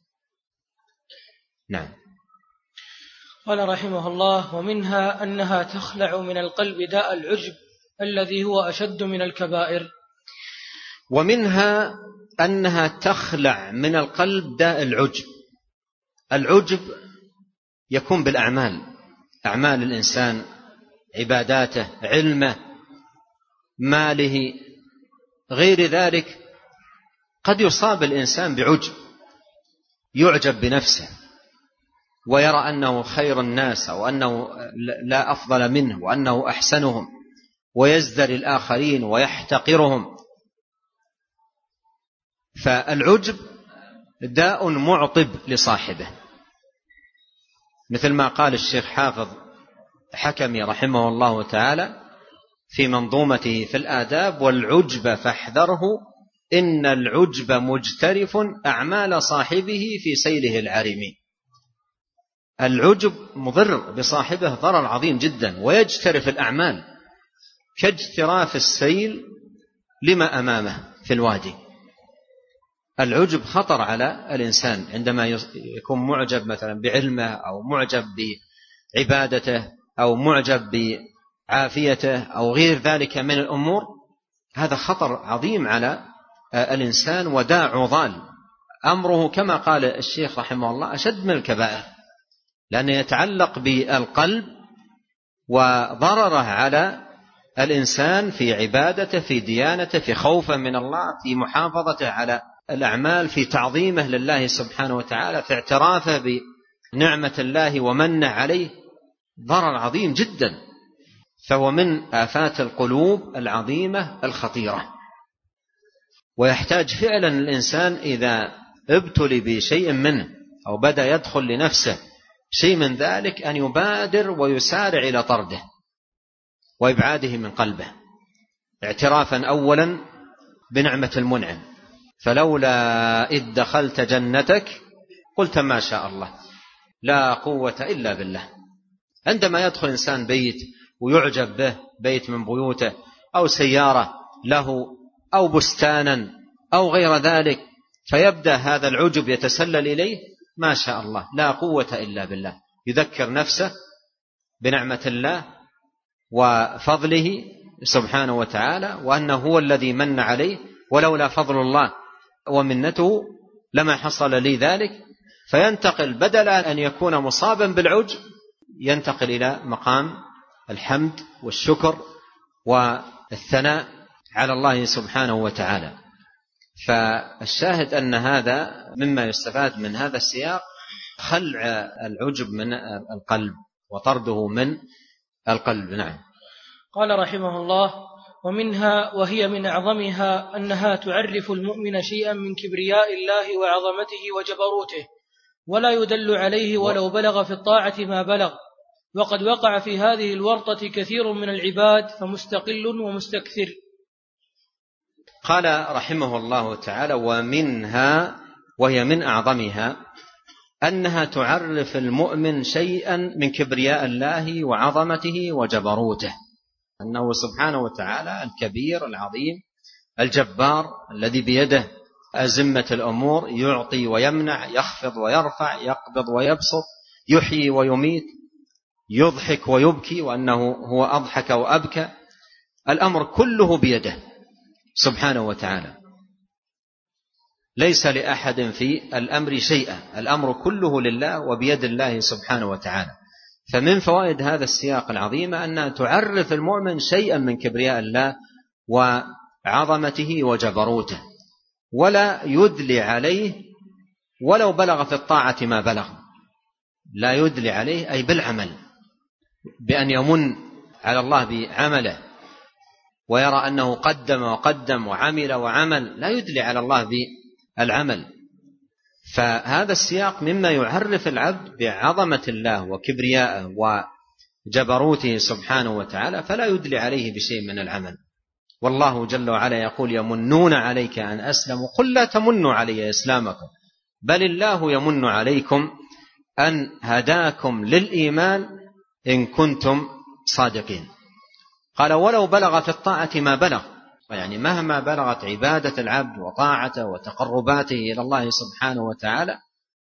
نعم. قال رحمه الله: ومنها أنها تخلع من القلب داء العجب الذي هو أشد من الكبائر. ومنها أنها تخلع من القلب داء العجب. العجب يكون بالأعمال، أعمال الإنسان، عباداته، علمه، ماله، غير ذلك. قد يصاب الإنسان بعجب، يعجب بنفسه ويرى أنه خير الناس أو أنه لا أفضل منه وأنه أحسنهم، ويزدر الآخرين ويحتقرهم. فالعجب داء معطب لصاحبه، مثل ما قال الشيخ حافظ حكمي رحمه الله تعالى في منظومته في الآداب: والعجب فاحذره إن العجب مجترف أعمال صاحبه في سيله العرم. العجب مضر بصاحبه ضرر عظيم جدا، ويجترف الأعمال كاجتراف السيل لما أمامه في الوادي. العجب خطر على الإنسان عندما يكون معجب مثلا بعلمه أو معجب بعبادته أو معجب بعافيته أو غير ذلك من الأمور. هذا خطر عظيم على الإنسان وداء عضال، أمره كما قال الشيخ رحمه الله أشد من الكبائر، لأنه يتعلق بالقلب وضرره على الإنسان في عبادته، في ديانته، في خوفه من الله، في محافظته على الأعمال، في تعظيمه لله سبحانه وتعالى، في اعترافه بنعمة الله ومنه عليه. ضرر عظيم جدا، فهو من آفات القلوب العظيمة الخطيرة. ويحتاج فعلا الإنسان إذا ابتلي بشيء منه أو بدأ يدخل لنفسه شيء من ذلك أن يبادر ويسارع إلى طرده وإبعاده من قلبه، اعترافا أولا بنعمة المنعم: فلولا إذ دخلت جنتك قلت ما شاء الله لا قوة إلا بالله. عندما يدخل إنسان بيت ويعجب به، بيت من بيوته أو سيارة له أو بستانا أو غير ذلك، فيبدأ هذا العجب يتسلل إليه: ما شاء الله لا قوة إلا بالله. يذكر نفسه بنعمة الله وفضله سبحانه وتعالى، وأنه هو الذي من عليه، ولولا فضل الله ومنته لما حصل لي ذلك. فينتقل بدل أن يكون مصابا بالعجب ينتقل إلى مقام الحمد والشكر والثناء على الله سبحانه وتعالى. فالشاهد أن هذا مما يستفاد من هذا السياق خلع العجب من القلب وطرده من القلب. نعم. قال رحمه الله: ومنها وهي من أعظمها أنها تعرف المؤمن شيئا من كبرياء الله وعظمته وجبروته، ولا يدل عليه ولو بلغ في الطاعة ما بلغ. وقد وقع في هذه الورطة كثير من العباد، فمستقل ومستكثر. قال رحمه الله تعالى: ومنها وهي من أعظمها أنها تعرف المؤمن شيئا من كبرياء الله وعظمته وجبروته، أنه سبحانه وتعالى الكبير العظيم الجبار الذي بيده أزمة الأمور، يعطي ويمنع، يخفض ويرفع، يقبض ويبسط، يحيي ويميت، يضحك ويبكي، وأنه هو أضحك وأبكى. الأمر كله بيده سبحانه وتعالى، ليس لأحد في الأمر شيئا، الأمر كله لله وبيد الله سبحانه وتعالى. فمن فوائد هذا السياق العظيم أنها تعرف المؤمن شيئا من كبرياء الله وعظمته وجبروته، ولا يدلي عليه ولو بلغ في الطاعة ما بلغ. لا يدلي عليه أي بالعمل، بأن يمن على الله بعمله ويرى أنه قدم وقدم وعمل وعمل، لا يدلي على الله بالعمل. فهذا السياق مما يعرف العبد بعظمة الله وكبريائه وجبروته سبحانه وتعالى، فلا يدلي عليه بشيء من العمل. والله جل وعلا يقول: يمنون عليك أن أسلموا قل لا تمنوا علي إسلامكم بل الله يمن عليكم أن هداكم للإيمان إن كنتم صادقين. قال: ولو بلغ في الطاعة ما بلغ. يعني مهما بلغت عبادة العبد وطاعته وتقرباته إلى الله سبحانه وتعالى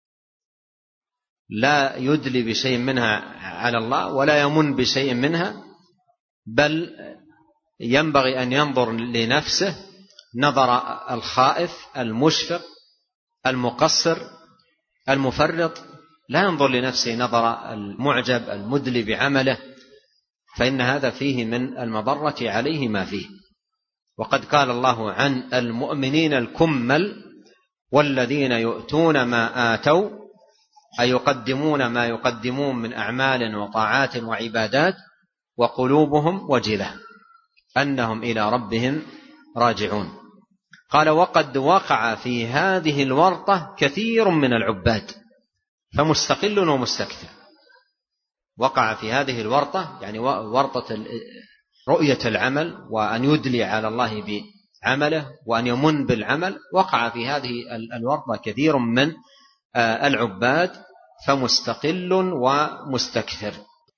لا يدلي بشيء منها على الله ولا يمن بشيء منها، بل ينبغي أن ينظر لنفسه نظر الخائف المشفق المقصر المفرط، لا ينظر لنفسه نظر المعجب المدلي بعمله، فإن هذا فيه من المضرة عليه ما فيه. وقد قال الله عن المؤمنين الكمل والذين يؤتون ما آتوا، أي يقدمون ما يقدمون من أعمال وطاعات وعبادات وقلوبهم وجلة أنهم إلى ربهم راجعون. قال وقد وقع في هذه الورطة كثير من العباد فمستقل ومستكثر. وقع في هذه الورطة يعني ورطة رؤية العمل وأن يدلي على الله بعمله وأن يمن بالعمل، وقع في هذه الورطة كثير من العباد فمستقل ومستكثر.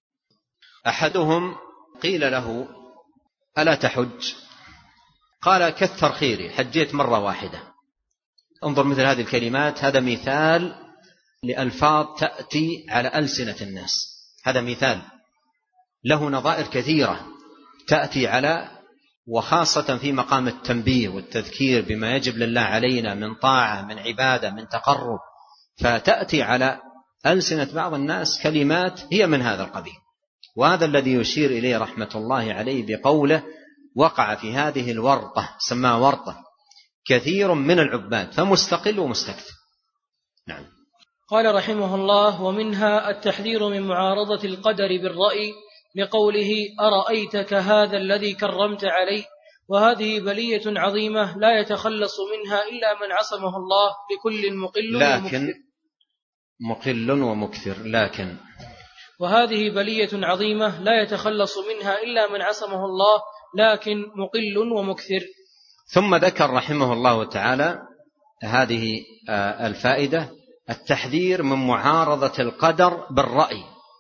أحدهم قيل له ألا تحج؟ قال كثر خيري، حجيت مرة واحدة. انظر مثل هذه الكلمات، هذا مثال لألفاظ تأتي على ألسنة الناس، هذا مثال له نظائر كثيرة تأتي على، وخاصة في مقام التنبيه والتذكير بما يجب لله علينا من طاعة من عبادة من تقرب، فتأتي على ألسنة بعض الناس كلمات هي من هذا القبيل. وهذا الذي يشير إليه رحمة الله عليه بقوله وقع في هذه الورطة، سماها ورطة كثير من العباد فمستقل ومستكثر. نعم. قال رحمه الله ومنها التحذير من معارضة القدر بالرأي لقوله أرأيتك هذا الذي كرمت عليه، وهذه بلية عظيمة لا يتخلص منها إلا من عصمه الله بكل مقل لكن ومكثر. مقل ومكثر لكن وهذه بلية عظيمة لا يتخلص منها إلا من عصمه الله لكن مقل ومكثر. ثم ذكر رحمه الله تعالى هذه الفائدة، التحذير من معارضة القدر بالرأي.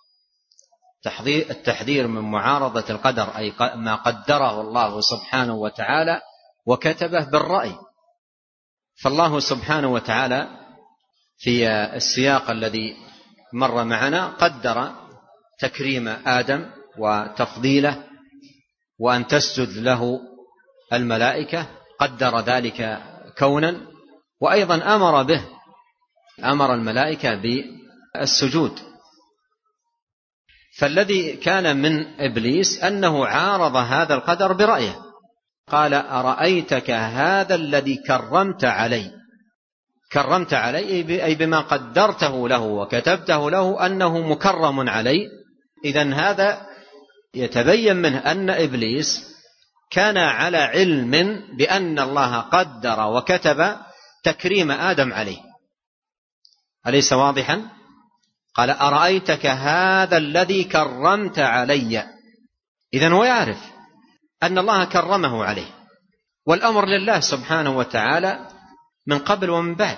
التحذير من معارضة القدر أي ما قدره الله سبحانه وتعالى وكتبه بالرأي. فالله سبحانه وتعالى في السياق الذي مر معنا قدر تكريم آدم وتفضيله وأن تسجد له الملائكة، قدر ذلك كونا، وأيضا أمر به، أمر الملائكة بالسجود. فالذي كان من إبليس أنه عارض هذا القدر برأيه، قال أرأيتك هذا الذي كرمت علي. كرمت علي أي بما قدرته له وكتبته له أنه مكرم علي. إذن هذا يتبين منه أن إبليس كان على علم بأن الله قدر وكتب تكريم آدم عليه. أليس واضحا؟ قال أرأيتك هذا الذي كرمت علي، إذن هو يعرف أن الله كرمه عليه، والأمر لله سبحانه وتعالى من قبل ومن بعد.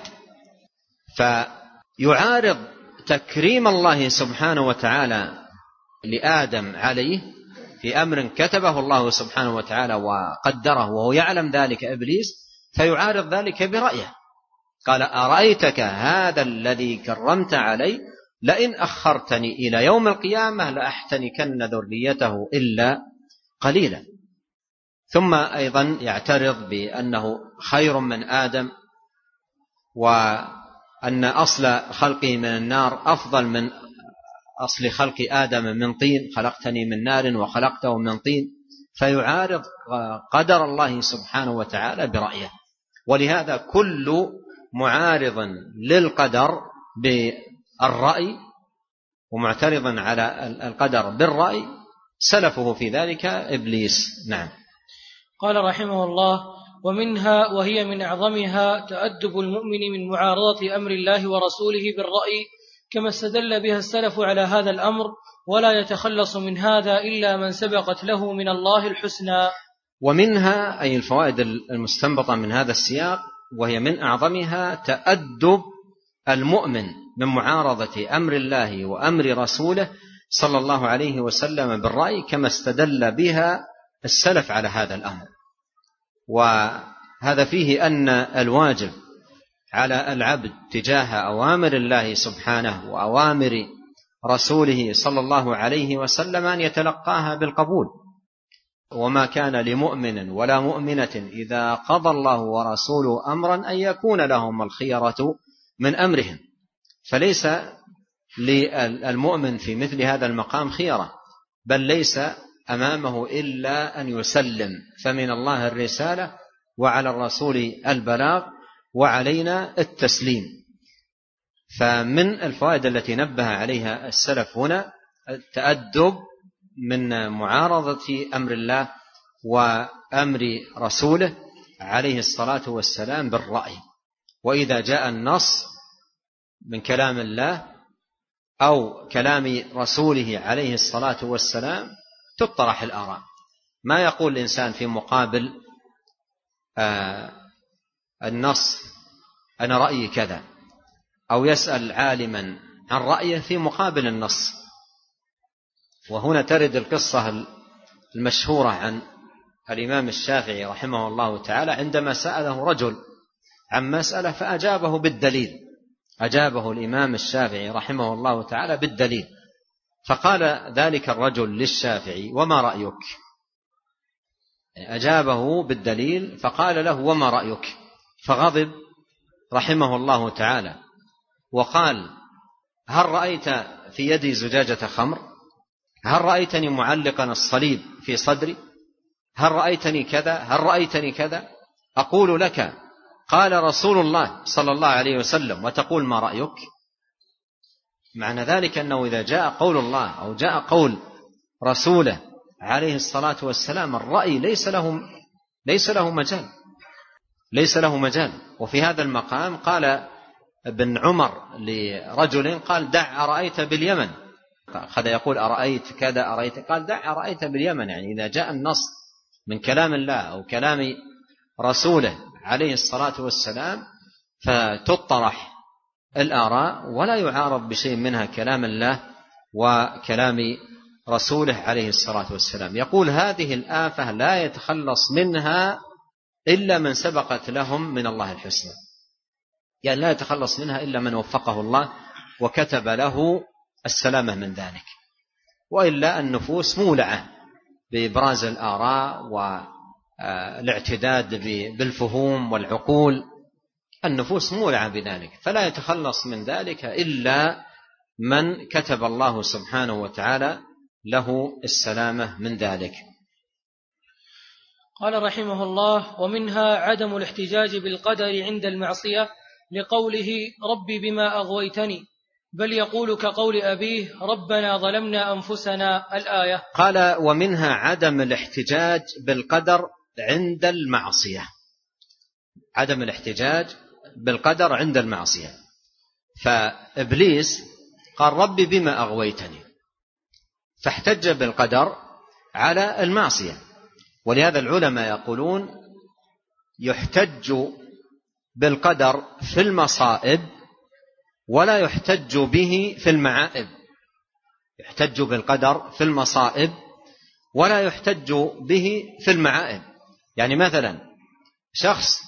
فيعارض تكريم الله سبحانه وتعالى لآدم عليه في أمر كتبه الله سبحانه وتعالى وقدره وهو يعلم ذلك إبليس، فيعارض ذلك برأيه. قال أرأيتك هذا الذي كرمت علي لئن أخرتني إلى يوم القيامة لأحتنكن ذريته إلا قليلا. ثم أيضا يعترض بأنه خير من آدم، وأن أصل خلقه من النار أفضل من أصل خلق آدم من طين، خلقتني من نار وخلقته من طين. فيعارض قدر الله سبحانه وتعالى برأيه. ولهذا كل معارض للقدر بالرأي ومعترضا على القدر بالرأي سلفه في ذلك إبليس. نعم. قال رحمه الله ومنها وهي من أعظمها تأدب المؤمن من معارضة أمر الله ورسوله بالرأي، كما استدل بها السلف على هذا الأمر، ولا يتخلص من هذا إلا من سبقت له من الله الحسنى. ومنها أي الفوائد المستنبطة من هذا السياق، وهي من أعظمها تأدب المؤمن من معارضة أمر الله وأمر رسوله صلى الله عليه وسلم بالرأي، كما استدل بها السلف على هذا الأمر. وهذا فيه أن الواجب على العبد تجاه أوامر الله سبحانه وأوامر رسوله صلى الله عليه وسلم أن يتلقاها بالقبول. وما كان لمؤمن ولا مؤمنة إذا قضى الله ورسوله أمرا أن يكون لهم الخيرة من أمرهم، فليس للمؤمن في مثل هذا المقام خيرة، بل ليس أمامه إلا أن يسلم، فمن الله الرسالة وعلى الرسول البلاغ وعلينا التسليم. فمن الفوائد التي نبه عليها السلف هنا التأدب من معارضة أمر الله وأمر رسوله عليه الصلاة والسلام بالرأي. وإذا جاء النص من كلام الله أو كلام رسوله عليه الصلاة والسلام تطرح الآراء. ما يقول الإنسان في مقابل آه النص أنا رأيي كذا، أو يسأل عالما عن رأيه في مقابل النص. وهنا ترد القصة المشهورة عن الإمام الشافعي رحمه الله تعالى عندما سأله رجل عن مسألة فأجابه بالدليل، أجابه الإمام الشافعي رحمه الله تعالى بالدليل، فقال ذلك الرجل للشافعي وما رأيك؟ أجابه بالدليل فقال له وما رأيك؟ فغضب رحمه الله تعالى وقال هل رأيت في يدي زجاجة خمر؟ هل رأيتني معلقا الصليب في صدري؟ هل رأيتني كذا؟ هل رأيتني كذا؟ أقول لك قال رسول الله صلى الله عليه وسلم وتقول ما رأيك؟ معنى ذلك أنه إذا جاء قول الله أو جاء قول رسوله عليه الصلاة والسلام الرأي ليس له ليس له مجال ليس له مجال. وفي هذا المقام قال ابن عمر لرجل قال دع أرأيت باليمن، أخذ يقول أرأيت كذا أرأيت، قال دع أرأيت باليمن. يعني إذا جاء النص من كلام الله أو كلام رسوله عليه الصلاة والسلام فتطرح الآراء ولا يعارض بشيء منها كلام الله وكلام رسوله عليه الصلاة والسلام. يقول هذه الآفة لا يتخلص منها إلا من سبقت لهم من الله الحسنى، يعني لا يتخلص منها إلا من وفقه الله وكتب له السلامة من ذلك. وإلا النفوس مولعة بإبراز الآراء والاعتداد بالفهوم والعقول، النفوس مولعة بذلك، فلا يتخلص من ذلك إلا من كتب الله سبحانه وتعالى له السلامة من ذلك. قال رحمه الله ومنها عدم الاحتجاج بالقدر عند المعصية لقوله ربي بما أغويتني، بل يقول كقول أبيه ربنا ظلمنا أنفسنا الآية. قال ومنها عدم الاحتجاج بالقدر عند المعصية، عدم الاحتجاج بالقدر عند المعصية. فإبليس قال ربي بما أغويتني، فاحتج بالقدر على المعصية. ولهذا العلماء يقولون يحتج بالقدر في المصائب ولا يحتج به في المعائب، يحتج بالقدر في المصائب ولا يحتج به في المعائب. يعني مثلا شخص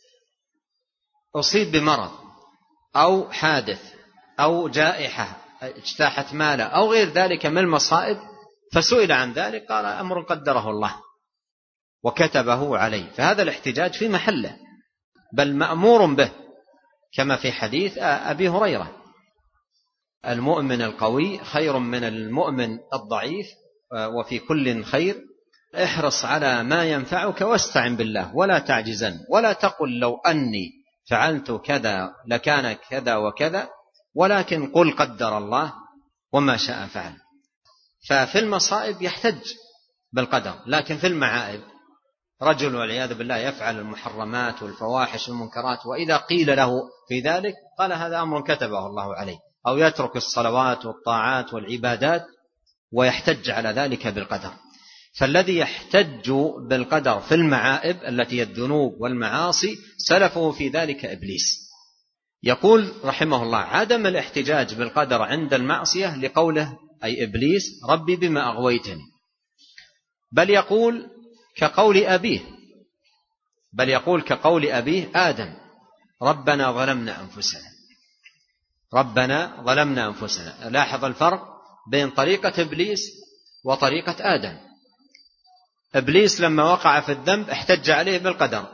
أصيب بمرض أو حادث أو جائحة اجتاحت ماله أو غير ذلك من المصائب، فسئل عن ذلك قال أمر قدره الله وكتبه عليه، فهذا الاحتجاج في محله بل مأمور به، كما في حديث أبي هريرة المؤمن القوي خير من المؤمن الضعيف وفي كل خير، احرص على ما ينفعك واستعن بالله ولا تعجزن، ولا تقل لو أني فعلت كذا لكان كذا وكذا، ولكن قل قدر الله وما شاء فعل. ففي المصائب يحتج بالقدر، لكن في المعائب رجل والعياذ بالله يفعل المحرمات والفواحش والمنكرات، وإذا قيل له في ذلك قال هذا أمر كتبه الله عليه، أو يترك الصلوات والطاعات والعبادات ويحتج على ذلك بالقدر. فالذي يحتج بالقدر في المعائب التي هي الذنوب والمعاصي سلفه في ذلك إبليس. يقول رحمه الله عدم الاحتجاج بالقدر عند المعصية لقوله أي إبليس ربي بما أغويتني، بل يقول كقول أبيه بل يقول كقول أبيه آدم ربنا ظلمنا أنفسنا، ربنا ظلمنا أنفسنا. لاحظ الفرق بين طريقة إبليس وطريقة آدم. إبليس لما وقع في الذنب احتج عليه بالقدر،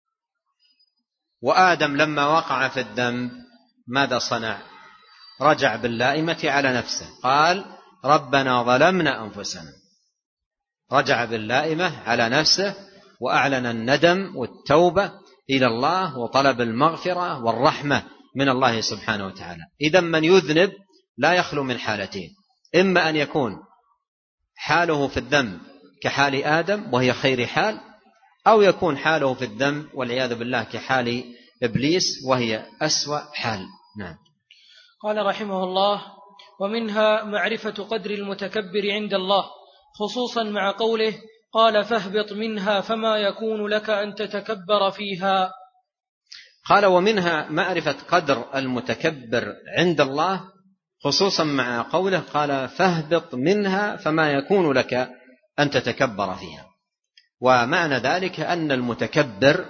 وآدم لما وقع في الذنب ماذا صنع؟ رجع باللائمة على نفسه، قال ربنا ظلمنا أنفسنا، رجع باللائمة على نفسه وأعلن الندم والتوبة إلى الله وطلب المغفرة والرحمة من الله سبحانه وتعالى. إذن من يذنب لا يخلو من حالتين، إما أن يكون حاله في الذنب كحال آدم وهي خير حال، أو يكون حاله في الذنب والعياذ بالله كحال إبليس وهي أسوأ حال. نعم. قال رحمه الله: ومنها معرفة قدر المتكبر عند الله، خصوصا مع قوله قال فاهبط منها فما يكون لك أن تتكبر فيها. قال ومنها معرفة قدر المتكبر عند الله، خصوصا مع قوله قال فاهبط منها فما يكون لك أن تتكبر فيها. ومعنى ذلك أن المتكبر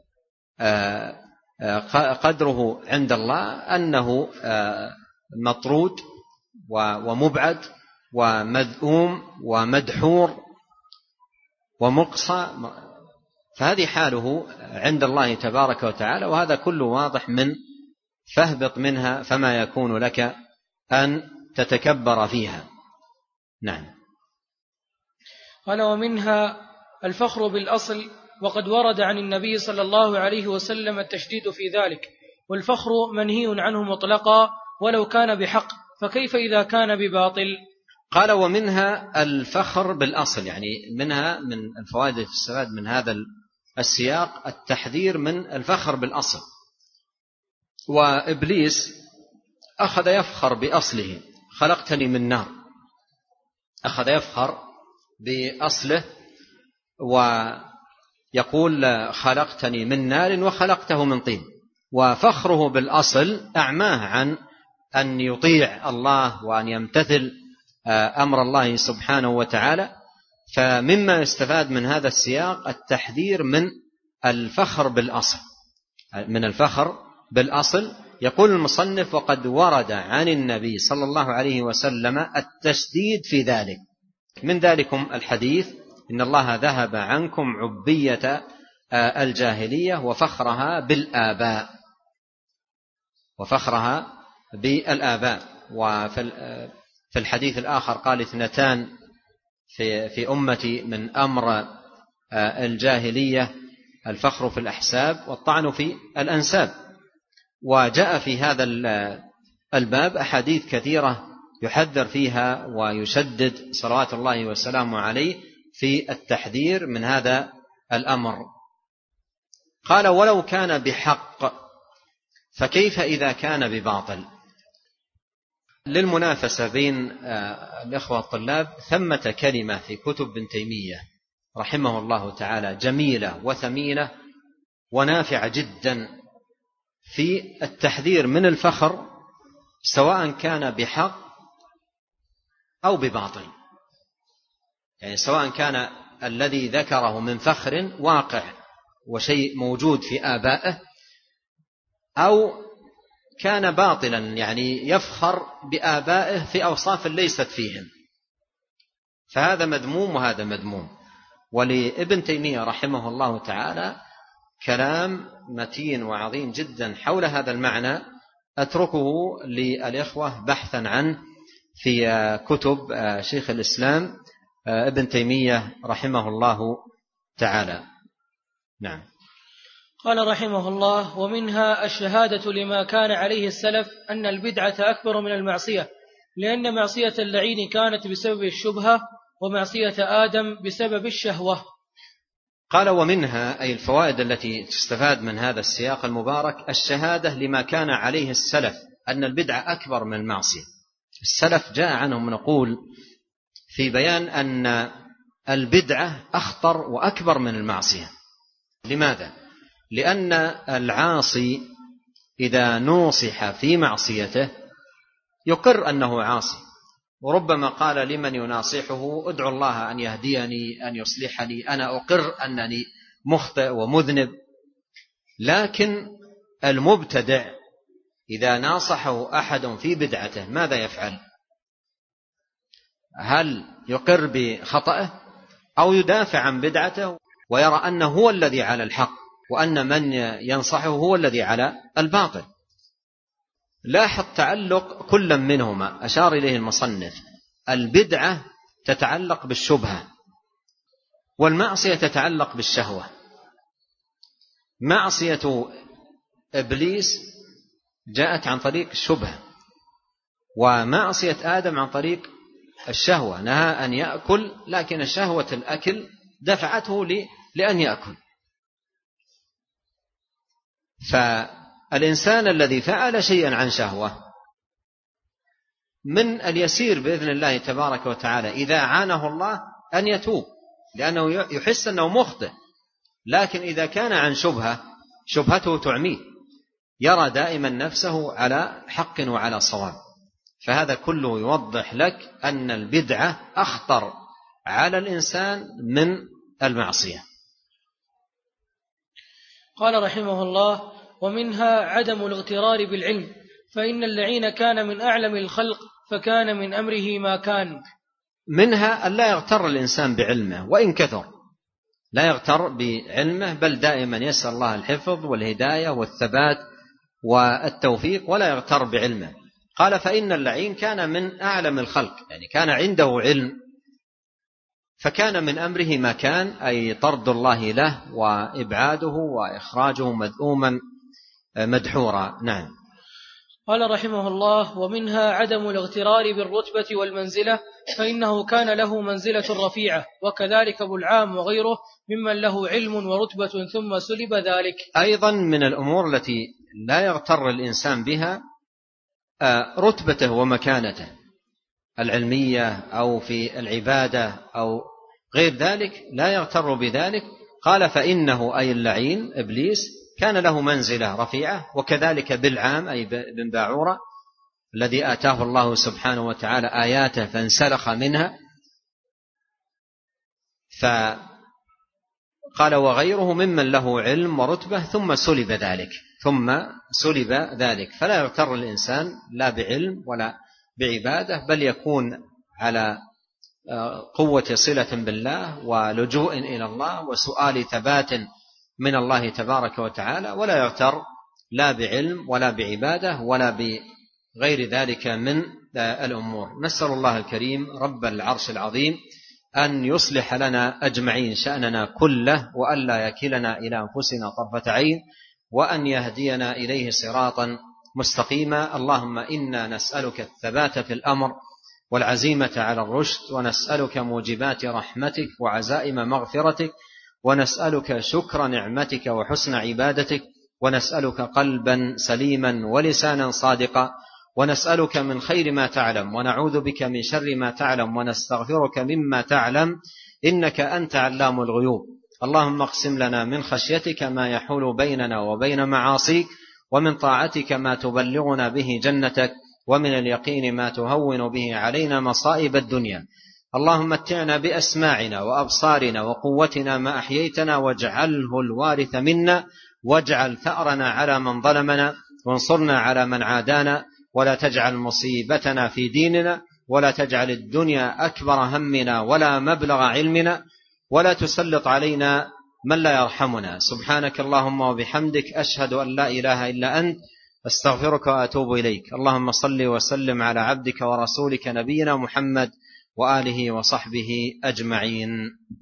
قدره عند الله أنه مطرود ومبعد ومذءوم ومدحور ومقصى، فهذه حاله عند الله تبارك وتعالى، وهذا كله واضح من فاهبط منها فما يكون لك أن تتكبر فيها. نعم. قال ومنها الفخر بالأصل، وقد ورد عن النبي صلى الله عليه وسلم التشديد في ذلك، والفخر منهي عنه مطلقا ولو كان بحق، فكيف إذا كان بباطل؟ قال ومنها الفخر بالأصل، يعني منها من الفوائد التي تستفاد من هذا السياق التحذير من الفخر بالأصل. وإبليس أخذ يفخر بأصله، خلقتني من نار، أخذ يفخر بأصله ويقول خلقتني من نار وخلقته من طين، وفخره بالأصل أعماه عن أن يطيع الله وأن يمتثل أمر الله سبحانه وتعالى. فمما يستفاد من هذا السياق التحذير من الفخر بالأصل، من الفخر بالأصل. يقول المصنف وقد ورد عن النبي صلى الله عليه وسلم التشديد في ذلك، من ذلكم الحديث إن الله ذهب عنكم عبية الجاهلية وفخرها بالآباء، وفخرها بالآباء. وفي الحديث الآخر قال اثنتان في, في أمتي من أمر الجاهلية الفخر في الأحساب والطعن في الأنساب. وجاء في هذا الباب أحاديث كثيرة يحذر فيها ويشدد صلوات الله وسلامه عليه في التحذير من هذا الأمر. قال ولو كان بحق فكيف إذا كان بباطل؟ للمنافسة بين الإخوة الطلاب ثمة كلمة في كتب ابن تيمية رحمه الله تعالى جميلة وثمينة ونافعة جدا في التحذير من الفخر سواء كان بحق أو بباطل، يعني سواء كان الذي ذكره من فخر واقع وشيء موجود في آبائه أو كان باطلا، يعني يفخر بآبائه في أوصاف ليست فيهم، فهذا مذموم وهذا مذموم. ولابن تيمية رحمه الله تعالى كلام متين وعظيم جدا حول هذا المعنى، أتركه للإخوة بحثا عنه في كتب شيخ الإسلام ابن تيمية رحمه الله تعالى. نعم. قال رحمه الله ومنها الشهادة لما كان عليه السلف أن البدعة أكبر من المعصية، لأن معصية اللعين كانت بسبب الشبهة ومعصية آدم بسبب الشهوة. قال ومنها أي الفوائد التي تستفاد من هذا السياق المبارك الشهادة لما كان عليه السلف أن البدعة أكبر من المعصية. السلف جاء عنهم نقول في بيان أن البدعة أخطر وأكبر من المعصية. لماذا؟ لأن العاصي إذا نوصح في معصيته يقر أنه عاصي، وربما قال لمن يناصحه ادعو الله أن يهديني أن يصلحني، أنا أقر أنني مخطئ ومذنب، لكن المبتدع إذا ناصحه أحد في بدعته ماذا يفعل؟ هل يقر بخطأه أو يدافع عن بدعته ويرى أنه هو الذي على الحق وأن من ينصحه هو الذي على الباطل؟ لاحظ تعلق كل منهما أشار إليه المصنف. البدعة تتعلق بالشبهة والمعصية تتعلق بالشهوة. معصية إبليس جاءت عن طريق الشبهة، ومعصية آدم عن طريق الشهوة، نهى أن يأكل لكن شهوة الأكل دفعته لأن يأكل. فالإنسان الذي فعل شيئا عن شهوة من اليسير بإذن الله تبارك وتعالى إذا عانه الله أن يتوب، لأنه يحس أنه مخطئ. لكن إذا كان عن شبهة شبهته تعميه، يرى دائما نفسه على حق وعلى صواب. فهذا كله يوضح لك أن البدعة أخطر على الإنسان من المعصية. قال رحمه الله: ومنها عدم الاغترار بالعلم، فإن اللعين كان من أعلم الخلق فكان من أمره ما كان. منها أن لا يغتر الإنسان بعلمه وإن كثر، لا يغتر بعلمه، بل دائما يسأل الله الحفظ والهداية والثبات والتوفيق، ولا يغتر بعلمه. قال: فإن اللعين كان من أعلم الخلق، يعني كان عنده علم فكان من أمره ما كان، أي طرد الله له وإبعاده وإخراجه مذءوما مدحورا. نعم. قال رحمه الله: ومنها عدم الاغترار بالرتبة والمنزلة، فإنه كان له منزلة رفيعة، وكذلك أبو العام وغيره ممن له علم ورتبة ثم سلب ذلك. أيضا من الأمور التي لا يغتر الإنسان بها رتبته ومكانته العلمية أو في العبادة أو غير ذلك، لا يغتر بذلك. قال: فإنه أي اللعين إبليس كان له منزلة رفيعة، وكذلك بالعام أي بن باعورة الذي آتاه الله سبحانه وتعالى آياته فانسلخ منها. فقال: وغيره ممن له علم ورتبة ثم سلب ذلك ثم سلب ذلك. فلا يغتر الإنسان لا بعلم ولا بعبادة، بل يكون على قوة صلة بالله ولجوء إلى الله وسؤال ثبات من الله تبارك وتعالى، ولا يغتر لا بعلم ولا بعبادة ولا بغير ذلك من الأمور. نسأل الله الكريم رب العرش العظيم أن يصلح لنا أجمعين شأننا كله، وأن لا يكلنا إلى أنفسنا طرفة عين، وأن يهدينا إليه صراطا مستقيما. اللهم إنا نسألك الثبات في الأمر والعزيمة على الرشد، ونسألك موجبات رحمتك وعزائم مغفرتك، ونسألك شكر نعمتك وحسن عبادتك، ونسألك قلبا سليما ولسانا صادقا، ونسألك من خير ما تعلم ونعوذ بك من شر ما تعلم ونستغفرك مما تعلم، إنك أنت علام الغيوب. اللهم اقسم لنا من خشيتك ما يحول بيننا وبين معاصيك، ومن طاعتك ما تبلغنا به جنتك، ومن اليقين ما تهون به علينا مصائب الدنيا. اللهم متعنا بأسماعنا وأبصارنا وقوتنا ما أحييتنا، واجعله الوارث منا، واجعل ثأرنا على من ظلمنا، وانصرنا على من عادانا، ولا تجعل مصيبتنا في ديننا، ولا تجعل الدنيا أكبر همنا ولا مبلغ علمنا، ولا تسلط علينا من لا يرحمنا. سبحانك اللهم وبحمدك، أشهد أن لا إله إلا أنت، أستغفرك وأتوب إليك. اللهم صل وسلم على عبدك ورسولك نبينا محمد وآله وصحبه أجمعين.